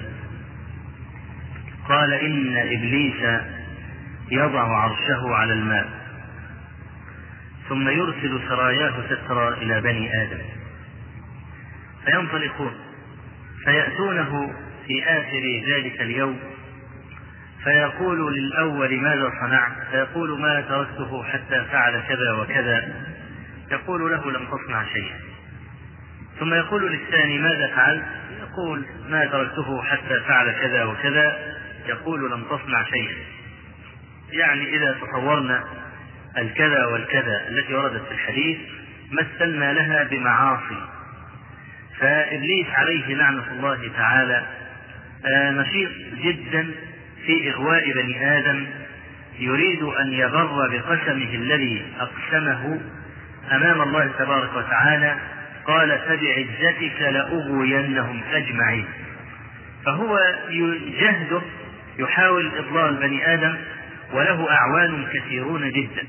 قال: إن إبليس يضع عرشه على الماء ثم يرسل سراياه تترى إلى بني آدم فينطلقون فيأتونه في آخر ذلك اليوم فيقول للأول: ماذا صنعت؟ فيقول: ما تركته حتى فعل كذا وكذا. يقول له: لم تصنع شيئا. ثم يقول للثاني: ماذا فعلت؟ يقول: ما تركته حتى فعل كذا وكذا. يقول: لم تصنع شيئا. يعني إذا تصورنا الكذا والكذا التي وردت في الحديث مثلنا لها بمعاصي. فإبليس عليه لعنة الله تعالى نشيط جدا في إغواء بني آدم، يريد أن يبر بقسمه الذي أقسمه أمام الله تبارك وتعالى، قال: فبعزتك لأغوينهم أجمعين. فهو جهده يحاول إضلال بني آدم، وله أعوان كثيرون جدا.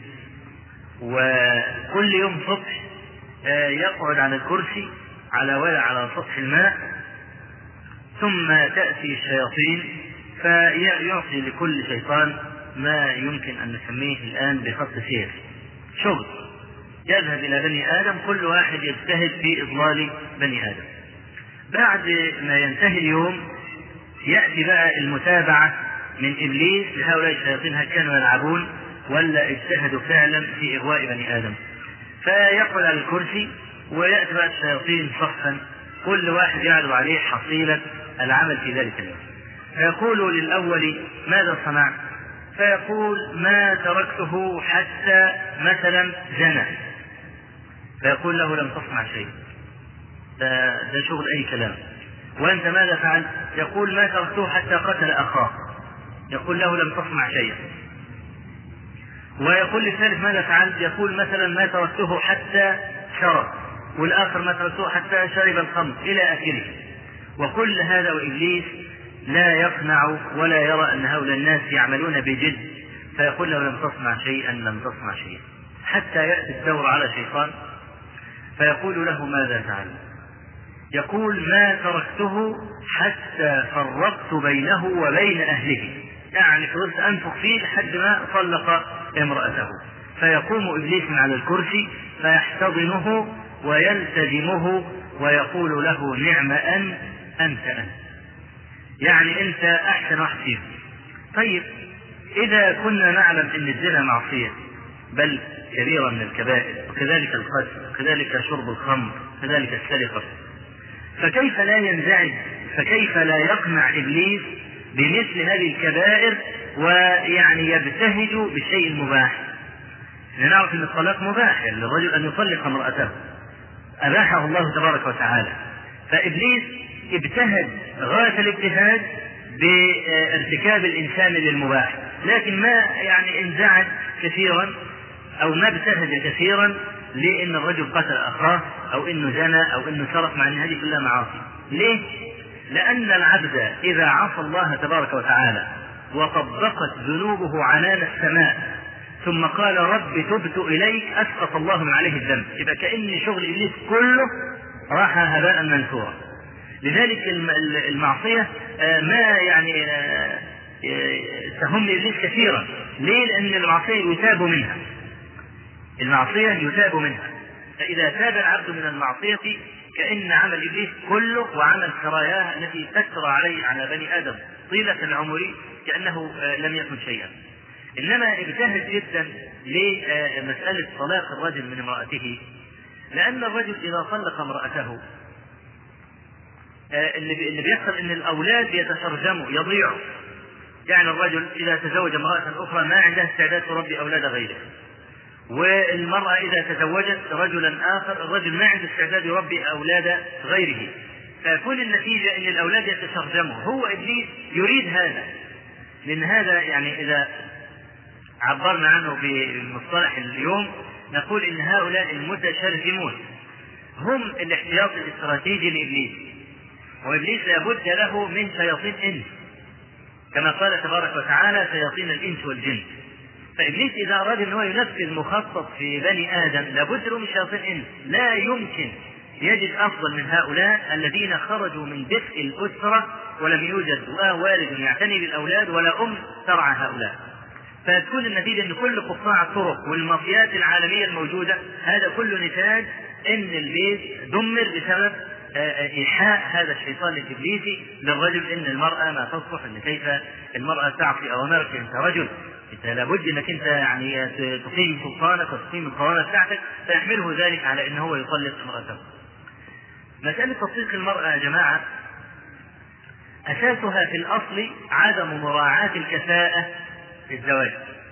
وكل يوم صبح يقعد على الكرسي على ولا على سطح الماء، ثم تأتي الشياطين فيعطي لكل شيطان ما يمكن أن نسميه الآن بخط سير، شغل. يذهب إلى بني آدم، كل واحد يجتهد في إضلال بني آدم. بعد ما ينتهي اليوم يأتي بقى المتابعة من إبليس لهؤلاء الشياطين، هل كانوا يلعبون ولا اجتهدوا فعلا في إغواء بني آدم. فيقعد على الكرسي ويأتي بقى الشياطين صفا، كل واحد يعرض عليه حصيلة العمل في ذلك اليوم. فيقول للأول: ماذا صنعت؟ فيقول: ما تركته حتى مثلا زنى. فيقول له: لم تصنع شيء. ده, ده شغل أي كلام. وأنت ماذا فعلت؟ يقول: ما تركته حتى قتل أخاه. يقول له: لم تصنع شيئا. ويقول للثالث: ماذا فعلت؟ يقول: مثلا ما تركته حتى شرب. والآخر: ما تركته حتى شرب الخمر، إلى آخره. وكل هذا وإبليس لا يقنع ولا يرى أن هؤلاء الناس يعملون بجد، فيقول له: لم تصنع شيئا، لم تصنع شيئا. حتى يأتي الدور على شيطان فيقول له: ماذا فعلت؟ يقول: ما تركته حتى فرقت بينه وبين أهله. يعني فضلت أنفق فيه لحد ما طلق امرأته. فيقوم إبليس من على الكرسي فيحتضنه ويلتزمه ويقول له: نعم أن أنت أنت، يعني أنت أحسن واحد فيه. طيب، إذا كنا نعلم أن الزنا معصية بل كبيرة من الكبائر، وكذلك القتل، وكذلك شرب الخمر، وكذلك السرقة، فكيف لا ينزعج، فكيف لا يقنع إبليس بمثل هذه الكبائر ويعني يبتهج بالشيء المباح؟ لنعرف أن الطلاق مباح، يعني للرجل أن يطلق امرأته، أباحه الله تبارك وتعالى. فإبليس ابتهج غاية الاجتهاد بارتكاب الإنسان للمباح، لكن ما يعني انزعج كثيرا أو ما ابتهج كثيرا لأن الرجل قتل أخاه أو إنه زنى أو إنه سرق، مع أن هذه كلها معاصي. ليه؟ لأن العبد إذا عصى الله تبارك وتعالى وطبقت ذنوبه عنان السماء ثم قال: رب تبت إليك، أسقط الله من عليه الذنب. يبقى كأن شغل إبليس كله راح هباء منثورا. لذلك المعصية ما يعني تهم إبليس كثيرا. ليه؟ لأن المعصية يتاب منها. المعصية يتاب منها. فإذا تاب العبد من المعصية كأن عمل إبليس كله وعمل خراياه التي تكثر عليه على بني آدم طيلة العمر كأنه لم يكن شيئا. إنما اجتهد جدا لمسألة طلاق الرجل من امرأته، لأن الرجل إذا طلق امرأته اللي بيحصل إن الأولاد يتشرجموا يضيعوا. يعني الرجل إذا تزوج امرأة أخرى ما عندها استعداد تربي أولاد غيره، والمرأة إذا تزوجت رجلا آخر الرجل ما عنده استعداد يربي أولاد غيره، فكل النتيجة أن الأولاد يتشرجموا. هو إبليس يريد هذا، لأن هذا يعني إذا عبرنا عنه بمصطلح اليوم نقول إن هؤلاء المتشرجمون هم الاحتياط الاستراتيجي لإبليس، وإبليس لابد له من شياطين إنس كما قال تبارك وتعالى شياطين الإنس والجن. فإبليس إذا أراد أن هو ينفذ مخطط في بني آدم لابد له من شياطين إنس. لا يمكن يجد أفضل من هؤلاء الذين خرجوا من دفء الأسرة ولم يوجد والد يعتني بالأولاد ولا أم ترعى هؤلاء. فتكون النتيجة أن كل قطاع الطرق والمافيات العالمية الموجودة هذا كله نتاج أن البيت دمر بسبب إيحاء هذا الشيطان الإبليسي للرجل أن المرأة ما تصلح، أن كيف المرأة تعصي أوامرك أنت رجل، أنت لابد أنك أنت يعني تقيم سلطانك وتقيم القوامة بتاعتك، فيحمله ذلك على أنه هو يطلق امرأته. مسألة تطليق المرأة يا جماعة أساسها في الأصل عدم مراعاة الكفاءة في الزواج.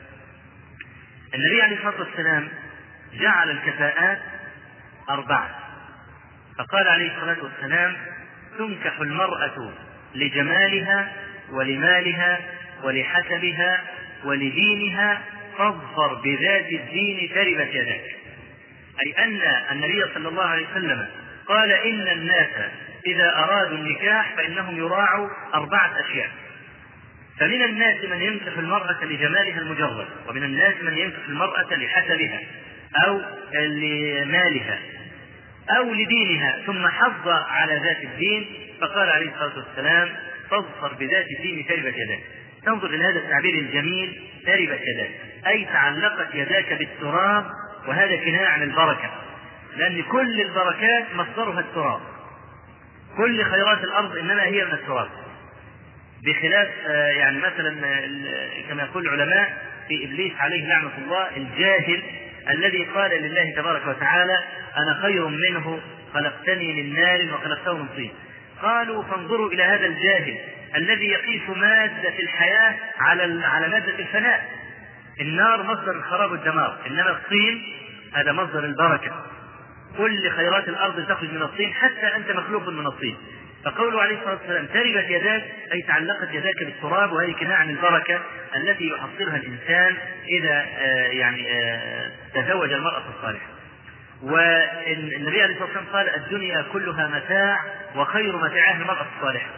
النبي عليه الصلاة والسلام جعل الكفاءات أربعة، فقال عليه الصلاة والسلام تنكح المرأة لجمالها ولمالها ولحسبها ولدينها فاظفر بذات الدين تربت يداك. أي أن النبي صلى الله عليه وسلم قال إن الناس إذا أرادوا النكاح فإنهم يراعوا أربعة أشياء. فمن الناس من ينكح المرأة لجمالها المجرد، ومن الناس من ينكح المرأة لحسبها أو لمالها أو لدينها، ثم حض على ذات الدين فقال عليه الصلاة والسلام فاظفر بذات الدين تربت يداك. تنظر إلى هذا التعبير الجميل تربت يداك، أي تعلقت يداك بالتراب، وهذا كناية عن البركة، لأن كل البركات مصدرها التراب، كل خيرات الأرض إنما هي من التراب، بخلاف يعني مثلا كما يقول العلماء في إبليس عليه لعنة الله الجاهل الذي قال لله تبارك وتعالى أنا خير منه خلقتني من نار وخلقته من طين. قالوا فانظروا إلى هذا الجاهل الذي يقيس مادة الحياة على على مادة الفناء. النار مصدر الخراب والدمار، إنما الطين هذا مصدر البركة، كل خيرات الأرض تخرج من الطين، حتى أنت مخلوق من الطين. فقوله عليه الصلاة والسلام تربت يداك أي تعلقت يداك بالتراب، وهذه كناية عن البركة التي يحصلها الإنسان إذا يعني تزوج المرأة الصالحة. والنبي عليه الصلاة والسلام قال الدنيا كلها متاع وخير متاعها المرأة الصالحة.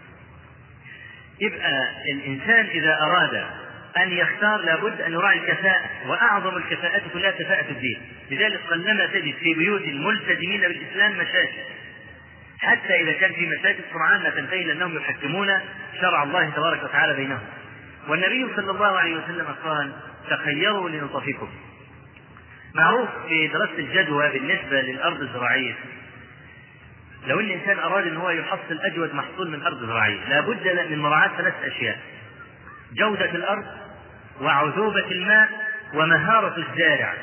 يبقى الإنسان إذا أراد أن يختار لابد أن يراعي الكفاءة، وأعظم الكفاءات كلها كفاءة الدين. لذلك قلما تجد في بيوت الملتزمين بالإسلام مشاكل، حتى إذا كان في مشاكل سرعان ما تنتهي لأنهم يحكمون شرع الله تبارك وتعالى بينهم. والنبي صلى الله عليه وسلم قال تخيروا لنطفكم. معروف في دراسة الجدوى بالنسبة للأرض الزراعية، لو أن الإنسان أراد أن هو يحصل أجود محصول من أرض زراعية لابد من مراعاة ثلاث أشياء: جودة الأرض وعذوبة الماء ومهارة الزارع.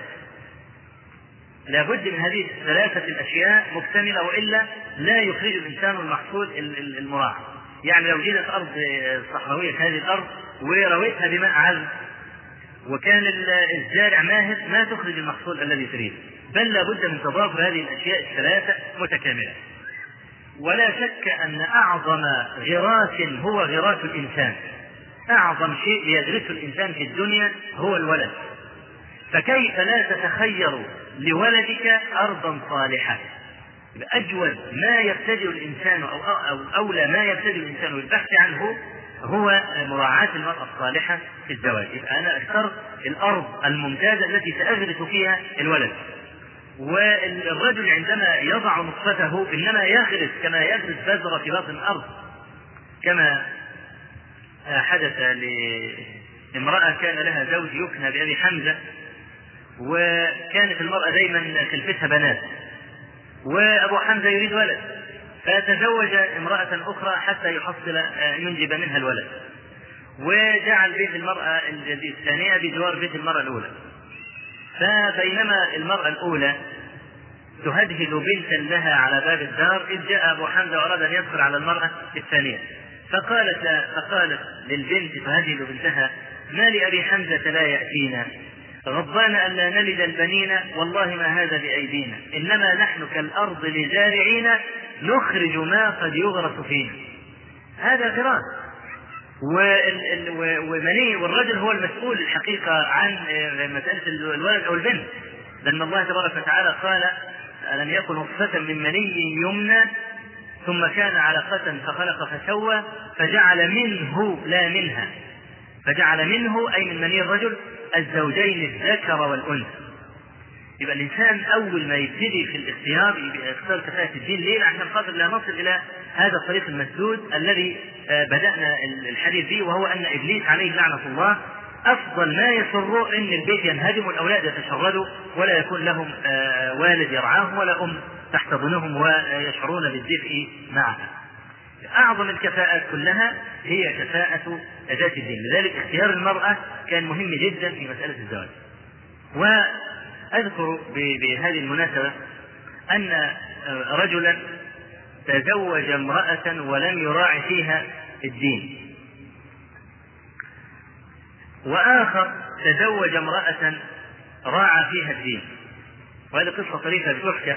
لابد من هذه الثلاثة الأشياء مكتملة، وإلا لا يخرج الإنسان المحصول المراعى. يعني لو جئت أرض صحراوية هذه الأرض ورويتها بماء عذب وكان الزارع ماهر ما تخرج المحصول الذي تريد، بل لابد من تضافر هذه الأشياء الثلاثة متكاملة. ولا شك أن أعظم غراس هو غراس الإنسان، أعظم شيء يدرسه الإنسان في الدنيا هو الولد. فكيف لا تتخير لولدك أرضا صالحة؟ أجود ما يبتدئ الإنسان أو, أو أولى ما يبتدئ الإنسان بالبحث عنه هو مراعاة المرأة الصالحة في الزواج. يبقى أنا أختار الأرض الممتازة التي سأغرس فيها الولد. والرجل عندما يضع نطفته إنما يغرس كما يغرس بذرة في باطن الأرض، كما حدث لامرأة كان لها زوج يكنى بأبي حمزة، وكانت المرأة دايما خلفتها بنات، وأبو حمزة يريد ولد، فتزوج امرأة أخرى حتى يحصل ينجب منها الولد، وجعل بيت المرأة الثانية بجوار بيت المرأة الأولى. فبينما المرأة الأولى تهدهد بنتا لها على باب الدار إذ جاء أبو حمزة وأراد أن يدخل على المرأة الثانية، فقالت فقالت للبنت تهدهد بنتها: ما لأبي حمزة لا يأتينا؟ غضبان أن لا نلد البنين، والله ما هذا بأيدينا، إنما نحن كالأرض لزارعين نخرج ما قد يغرس فينا. هذا غراس، ومني والرجل هو المسؤول الحقيقة عن مسألة الولد أو البنت، لأن الله تبارك وتعالى قال: ألم يكن نطفة من مني يمنى ثم كان علقة فخلق فسوى فجعل منه لا منها، فجعل منه أي من مني الرجل الزوجين الذكر والأنثى. يبقى الإنسان أول ما يبتدي في الاختيار يختار كفاءة الدين. ليه؟ عشان خاطر لا نصل إلى هذا الطريق المسدود الذي بدأنا الحديث به، وهو أن إبليس عليه لعنة الله أفضل ما يسره أن البيت ينهدم والأولاد يتشردوا ولا يكون لهم والد يرعاهم ولا أم تحتضنهم ويشعرون بالدفء معها. أعظم الكفاءات كلها هي كفاءة ذات الدين، لذلك اختيار المرأة كان مهم جدا في مسألة الزواج. وأذكر بهذه المناسبة أن رجلا تزوج امرأة ولم يراعي فيها الدين، وآخر تزوج امرأة راعى فيها الدين، وهذه قصة طريفة بتحكى.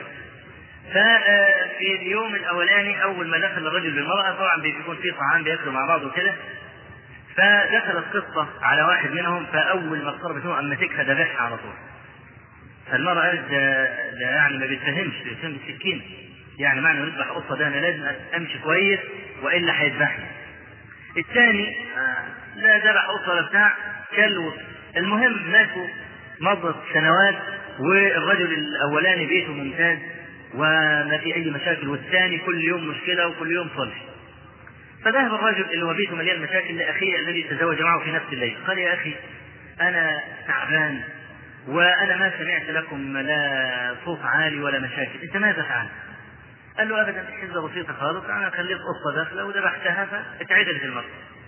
ففي اليوم الأولاني أول ما دخل الرجل بالمرأة طبعا بيكون في طعام بيأكلوا مع بعض وكده، فدخلت قصة على واحد منهم، فأول ما اقتربت منه أما مسكها ذبحها على طول. فالمرأة قالت ده, ده يعني ما بيتفهمش، بيتفهم بالسكين، يعني معنى نذبح قصة ده أنا لازم أمشي كويس وإلا هيذبحني. الثاني لا ذبح قصة ولا بتاع كلو. المهم ماتوا مضت سنوات والرجل الأولاني بيته ممتاز وما في أي مشاكل، والثاني كل يوم مشكلة وكل يوم صلح. فذهب الرجل اللي هو بيته مليان مشاكل لأخيه الذي تزوج معه في نفس الليل، قال: يا أخي أنا تعبان وأنا ما سمعت لكم لا صوت عالي ولا مشاكل، أنت ماذا فعلت؟ قال له: أبدا، حزة بسيطة خالص، أنا خليت قصة داخلة وذبحتها فاتعدلت المرأة.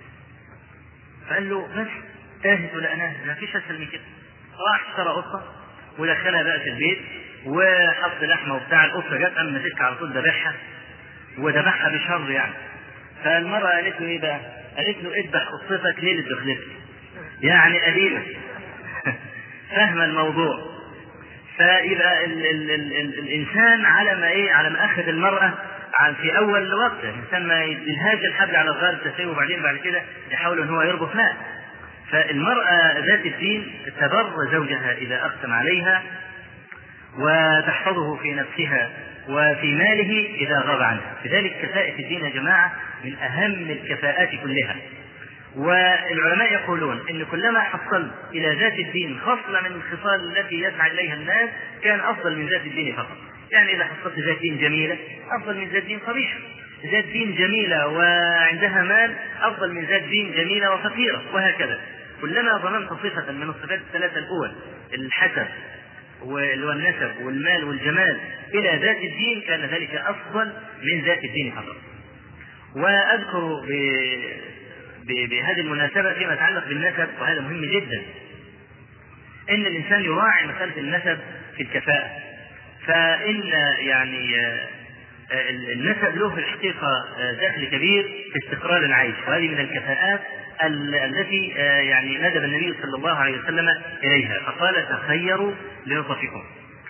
فقال له: بس تاهت ولا أنا ما فيش أسهل من كده. راح اشترى قصة ودخلها بقى في البيت وحط لحمة وبتاع. القصة جت أما مسكت على طول ذبحها وذبحها بشر يعني. فالمرأة قالت له: إيه بقى؟ قالت له: اذبح قصتك ليلة دخلتك، يعني قديمة فهم الموضوع. فيبقى ال ال ال ال الإنسان على ما إيه على ما أخذ المرأة في أول وقت، الإنسان ما يدلهاش الحبل على الغار تسيب وبعدين بعد كده يحاول أن هو يربط ماء. فالمرأة ذات الدين تبر زوجها إذا أقسم عليها، وتحفظه في نفسها وفي ماله إذا غاب عنها. لذلك كفاءة الدين يا جماعة من أهم الكفاءات كلها. والعلماء يقولون إن كلما حصلت إلى ذات الدين خصلة من الخصال التي يسعى إليها الناس كان أفضل من ذات الدين فقط. يعني إذا حصلت ذات دين جميلة أفضل من ذات دين قبيحة، ذات دين جميلة وعندها مال أفضل من ذات دين جميلة وفقيرة، وهكذا. كلما ضمنت صفة من الصفات الثلاثة الأول، الحسب والنسب والمال والجمال، إلى ذات الدين كان ذلك أفضل من ذات الدين فقط. وأذكر بهذه المناسبة فيما يتعلق بالنسب، وهذا مهم جدا، إن الإنسان يراعي مسألة النسب في الكفاءة. فإن يعني النسب له في الحقيقة دخل كبير في استقرار العيش، وهذه من الكفاءات التي يعني ندب النبي صلى الله عليه وسلم إليها، فقال: تخيروا لنطفكم.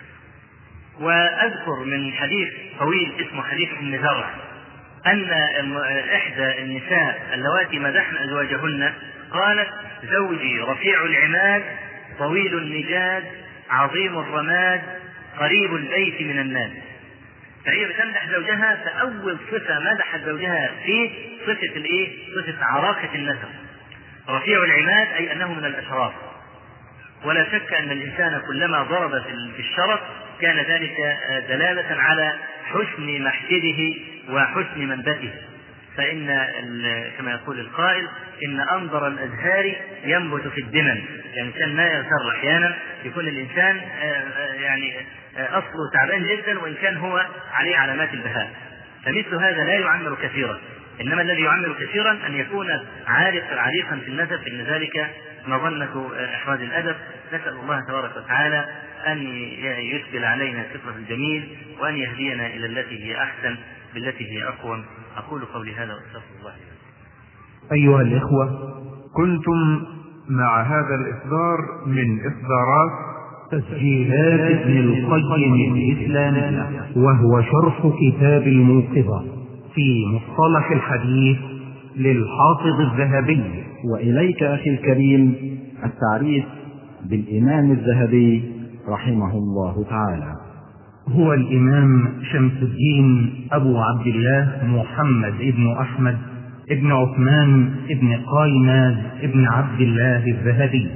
وأذكر من حديث طويل اسمه حديث ابن زرع أن إحدى النساء اللواتي مدحن أزواجهن قالت: زوجي رفيع العماد طويل النجاد عظيم الرماد قريب البيت من الناس. فهي بتمدح زوجها، فأول صفة مدحت زوجها في صفة الإيه؟ صفة عراقة النسب. رفيع العماد أي أنه من الأشراف، ولا شك أن الإنسان كلما ضرب في الشرف كان ذلك دلالة على حسن محسده وحسن منبته. فإن كما يقول القائل إن أنظر الأزهار ينبت في الدمن. يعني كان ما يغتر أحيانا يكون الإنسان يعني أصله تعبان جدا وإن كان هو عليه علامات البهاء، فمثل هذا لا يعمر كثيرا، إنما الذي يعمر كثيرا أن يكون عارق عريقا في النسب، إن ذلك مظنة إحراز الأدب. نسأل الله تبارك وتعالى أن يسبل علينا فطرة الجميل وأن يهدينا إلى التي هي أحسن بالتي هي أقوم. أقول قولي هذا وأستغفر الله. أيها الإخوة، كنتم مع هذا الإصدار من إصدارات تسجيلات ابن القيم الإسلامية، وهو شرح كتاب الموقظة في مصطلح الحديث للحافظ الذهبي. وإليك أخي الكريم التعريف بالإمام الذهبي رحمه الله تعالى. هو الإمام شمس الدين أبو عبد الله محمد ابن أحمد ابن عثمان ابن قايناز ابن عبد الله الذهبي.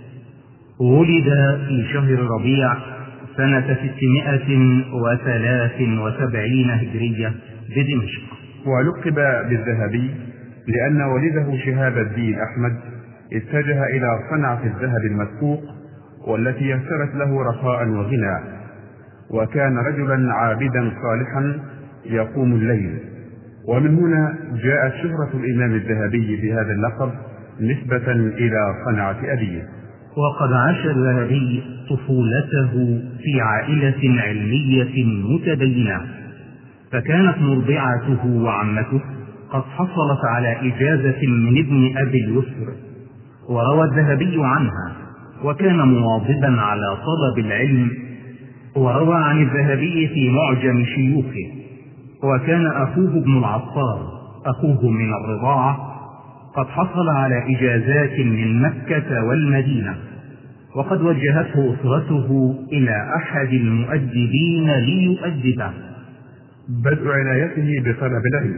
ولد في شهر ربيع سنة ستمائة وثلاث وسبعين هجرية بدمشق، ولقب بالذهبي لأن والده شهاب الدين أحمد اتجه إلى صنعة الذهب المسفوق والتي يسرت له رخاء وغنى، وكان رجلا عابدا صالحا يقوم الليل. ومن هنا جاءت شهرة الإمام الذهبي بهذا اللقب نسبة إلى صنعة أبيه. وقد عاش الذهبي طفولته في عائلة علمية متدينة، فكانت مرضعته وعمته قد حصلت على إجازة من ابن أبي اليسر، وروى الذهبي عنها وكان مواظبا على طلب العلم. وروى عن الذهبي في معجم شيوخه، وكان أخوه ابن العطار أخوه من الرضاعة قد حصل على إجازات من مكة والمدينة، وقد وجهته أسرته إلى أحد المؤدبين ليؤدبه. بدء عنايته بطلب العلم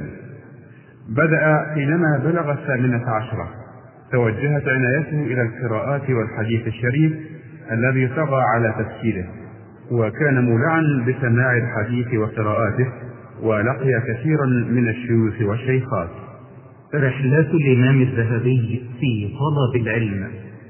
بدأ حينما بلغ الثامنة عشرة، توجهت عنايته إلى القراءات والحديث الشريف الذي طغى على تفسيره، وكان مولعا بسماع الحديث وقراءاته، ولقي كثيرا من الشيوخ والشيخات. رحلات الإمام الذهبي في طلب العلم: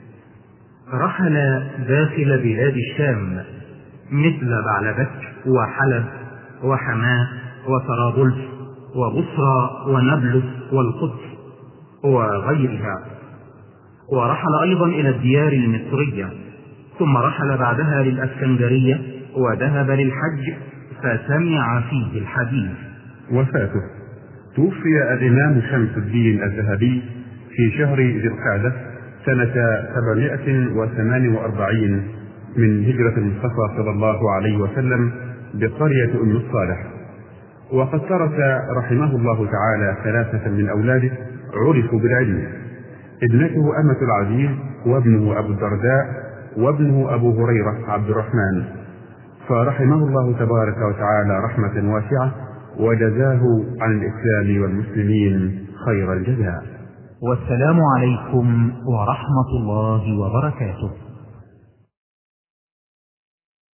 رحل داخل بلاد الشام مثل بعلبك وحلب وحماة وطرابلس وبصرى ونبلس والقدس وغيرها، ورحل أيضا إلى الديار المصرية، ثم رحل بعدها للأسكندرية وذهب للحج فسمع فيه الحديث. وفاته: توفي الإمام شمس الدين الذهبي في شهر ذي القعدة سنة سبعمائة وثمان وأربعين من هجرة المصطفى صلى الله عليه وسلم بقرية أم الصالح. وقد ترك رحمه الله تعالى ثلاثة من أولاده عرفوا بالعلم: ابنته أمة العزيز، وابنه أبو الدرداء، وابنه أبو هريرة عبد الرحمن. فرحمه الله تبارك وتعالى رحمة واسعة، وجزاه عن الإسلام والمسلمين خير الجزاء. والسلام عليكم ورحمة الله وبركاته.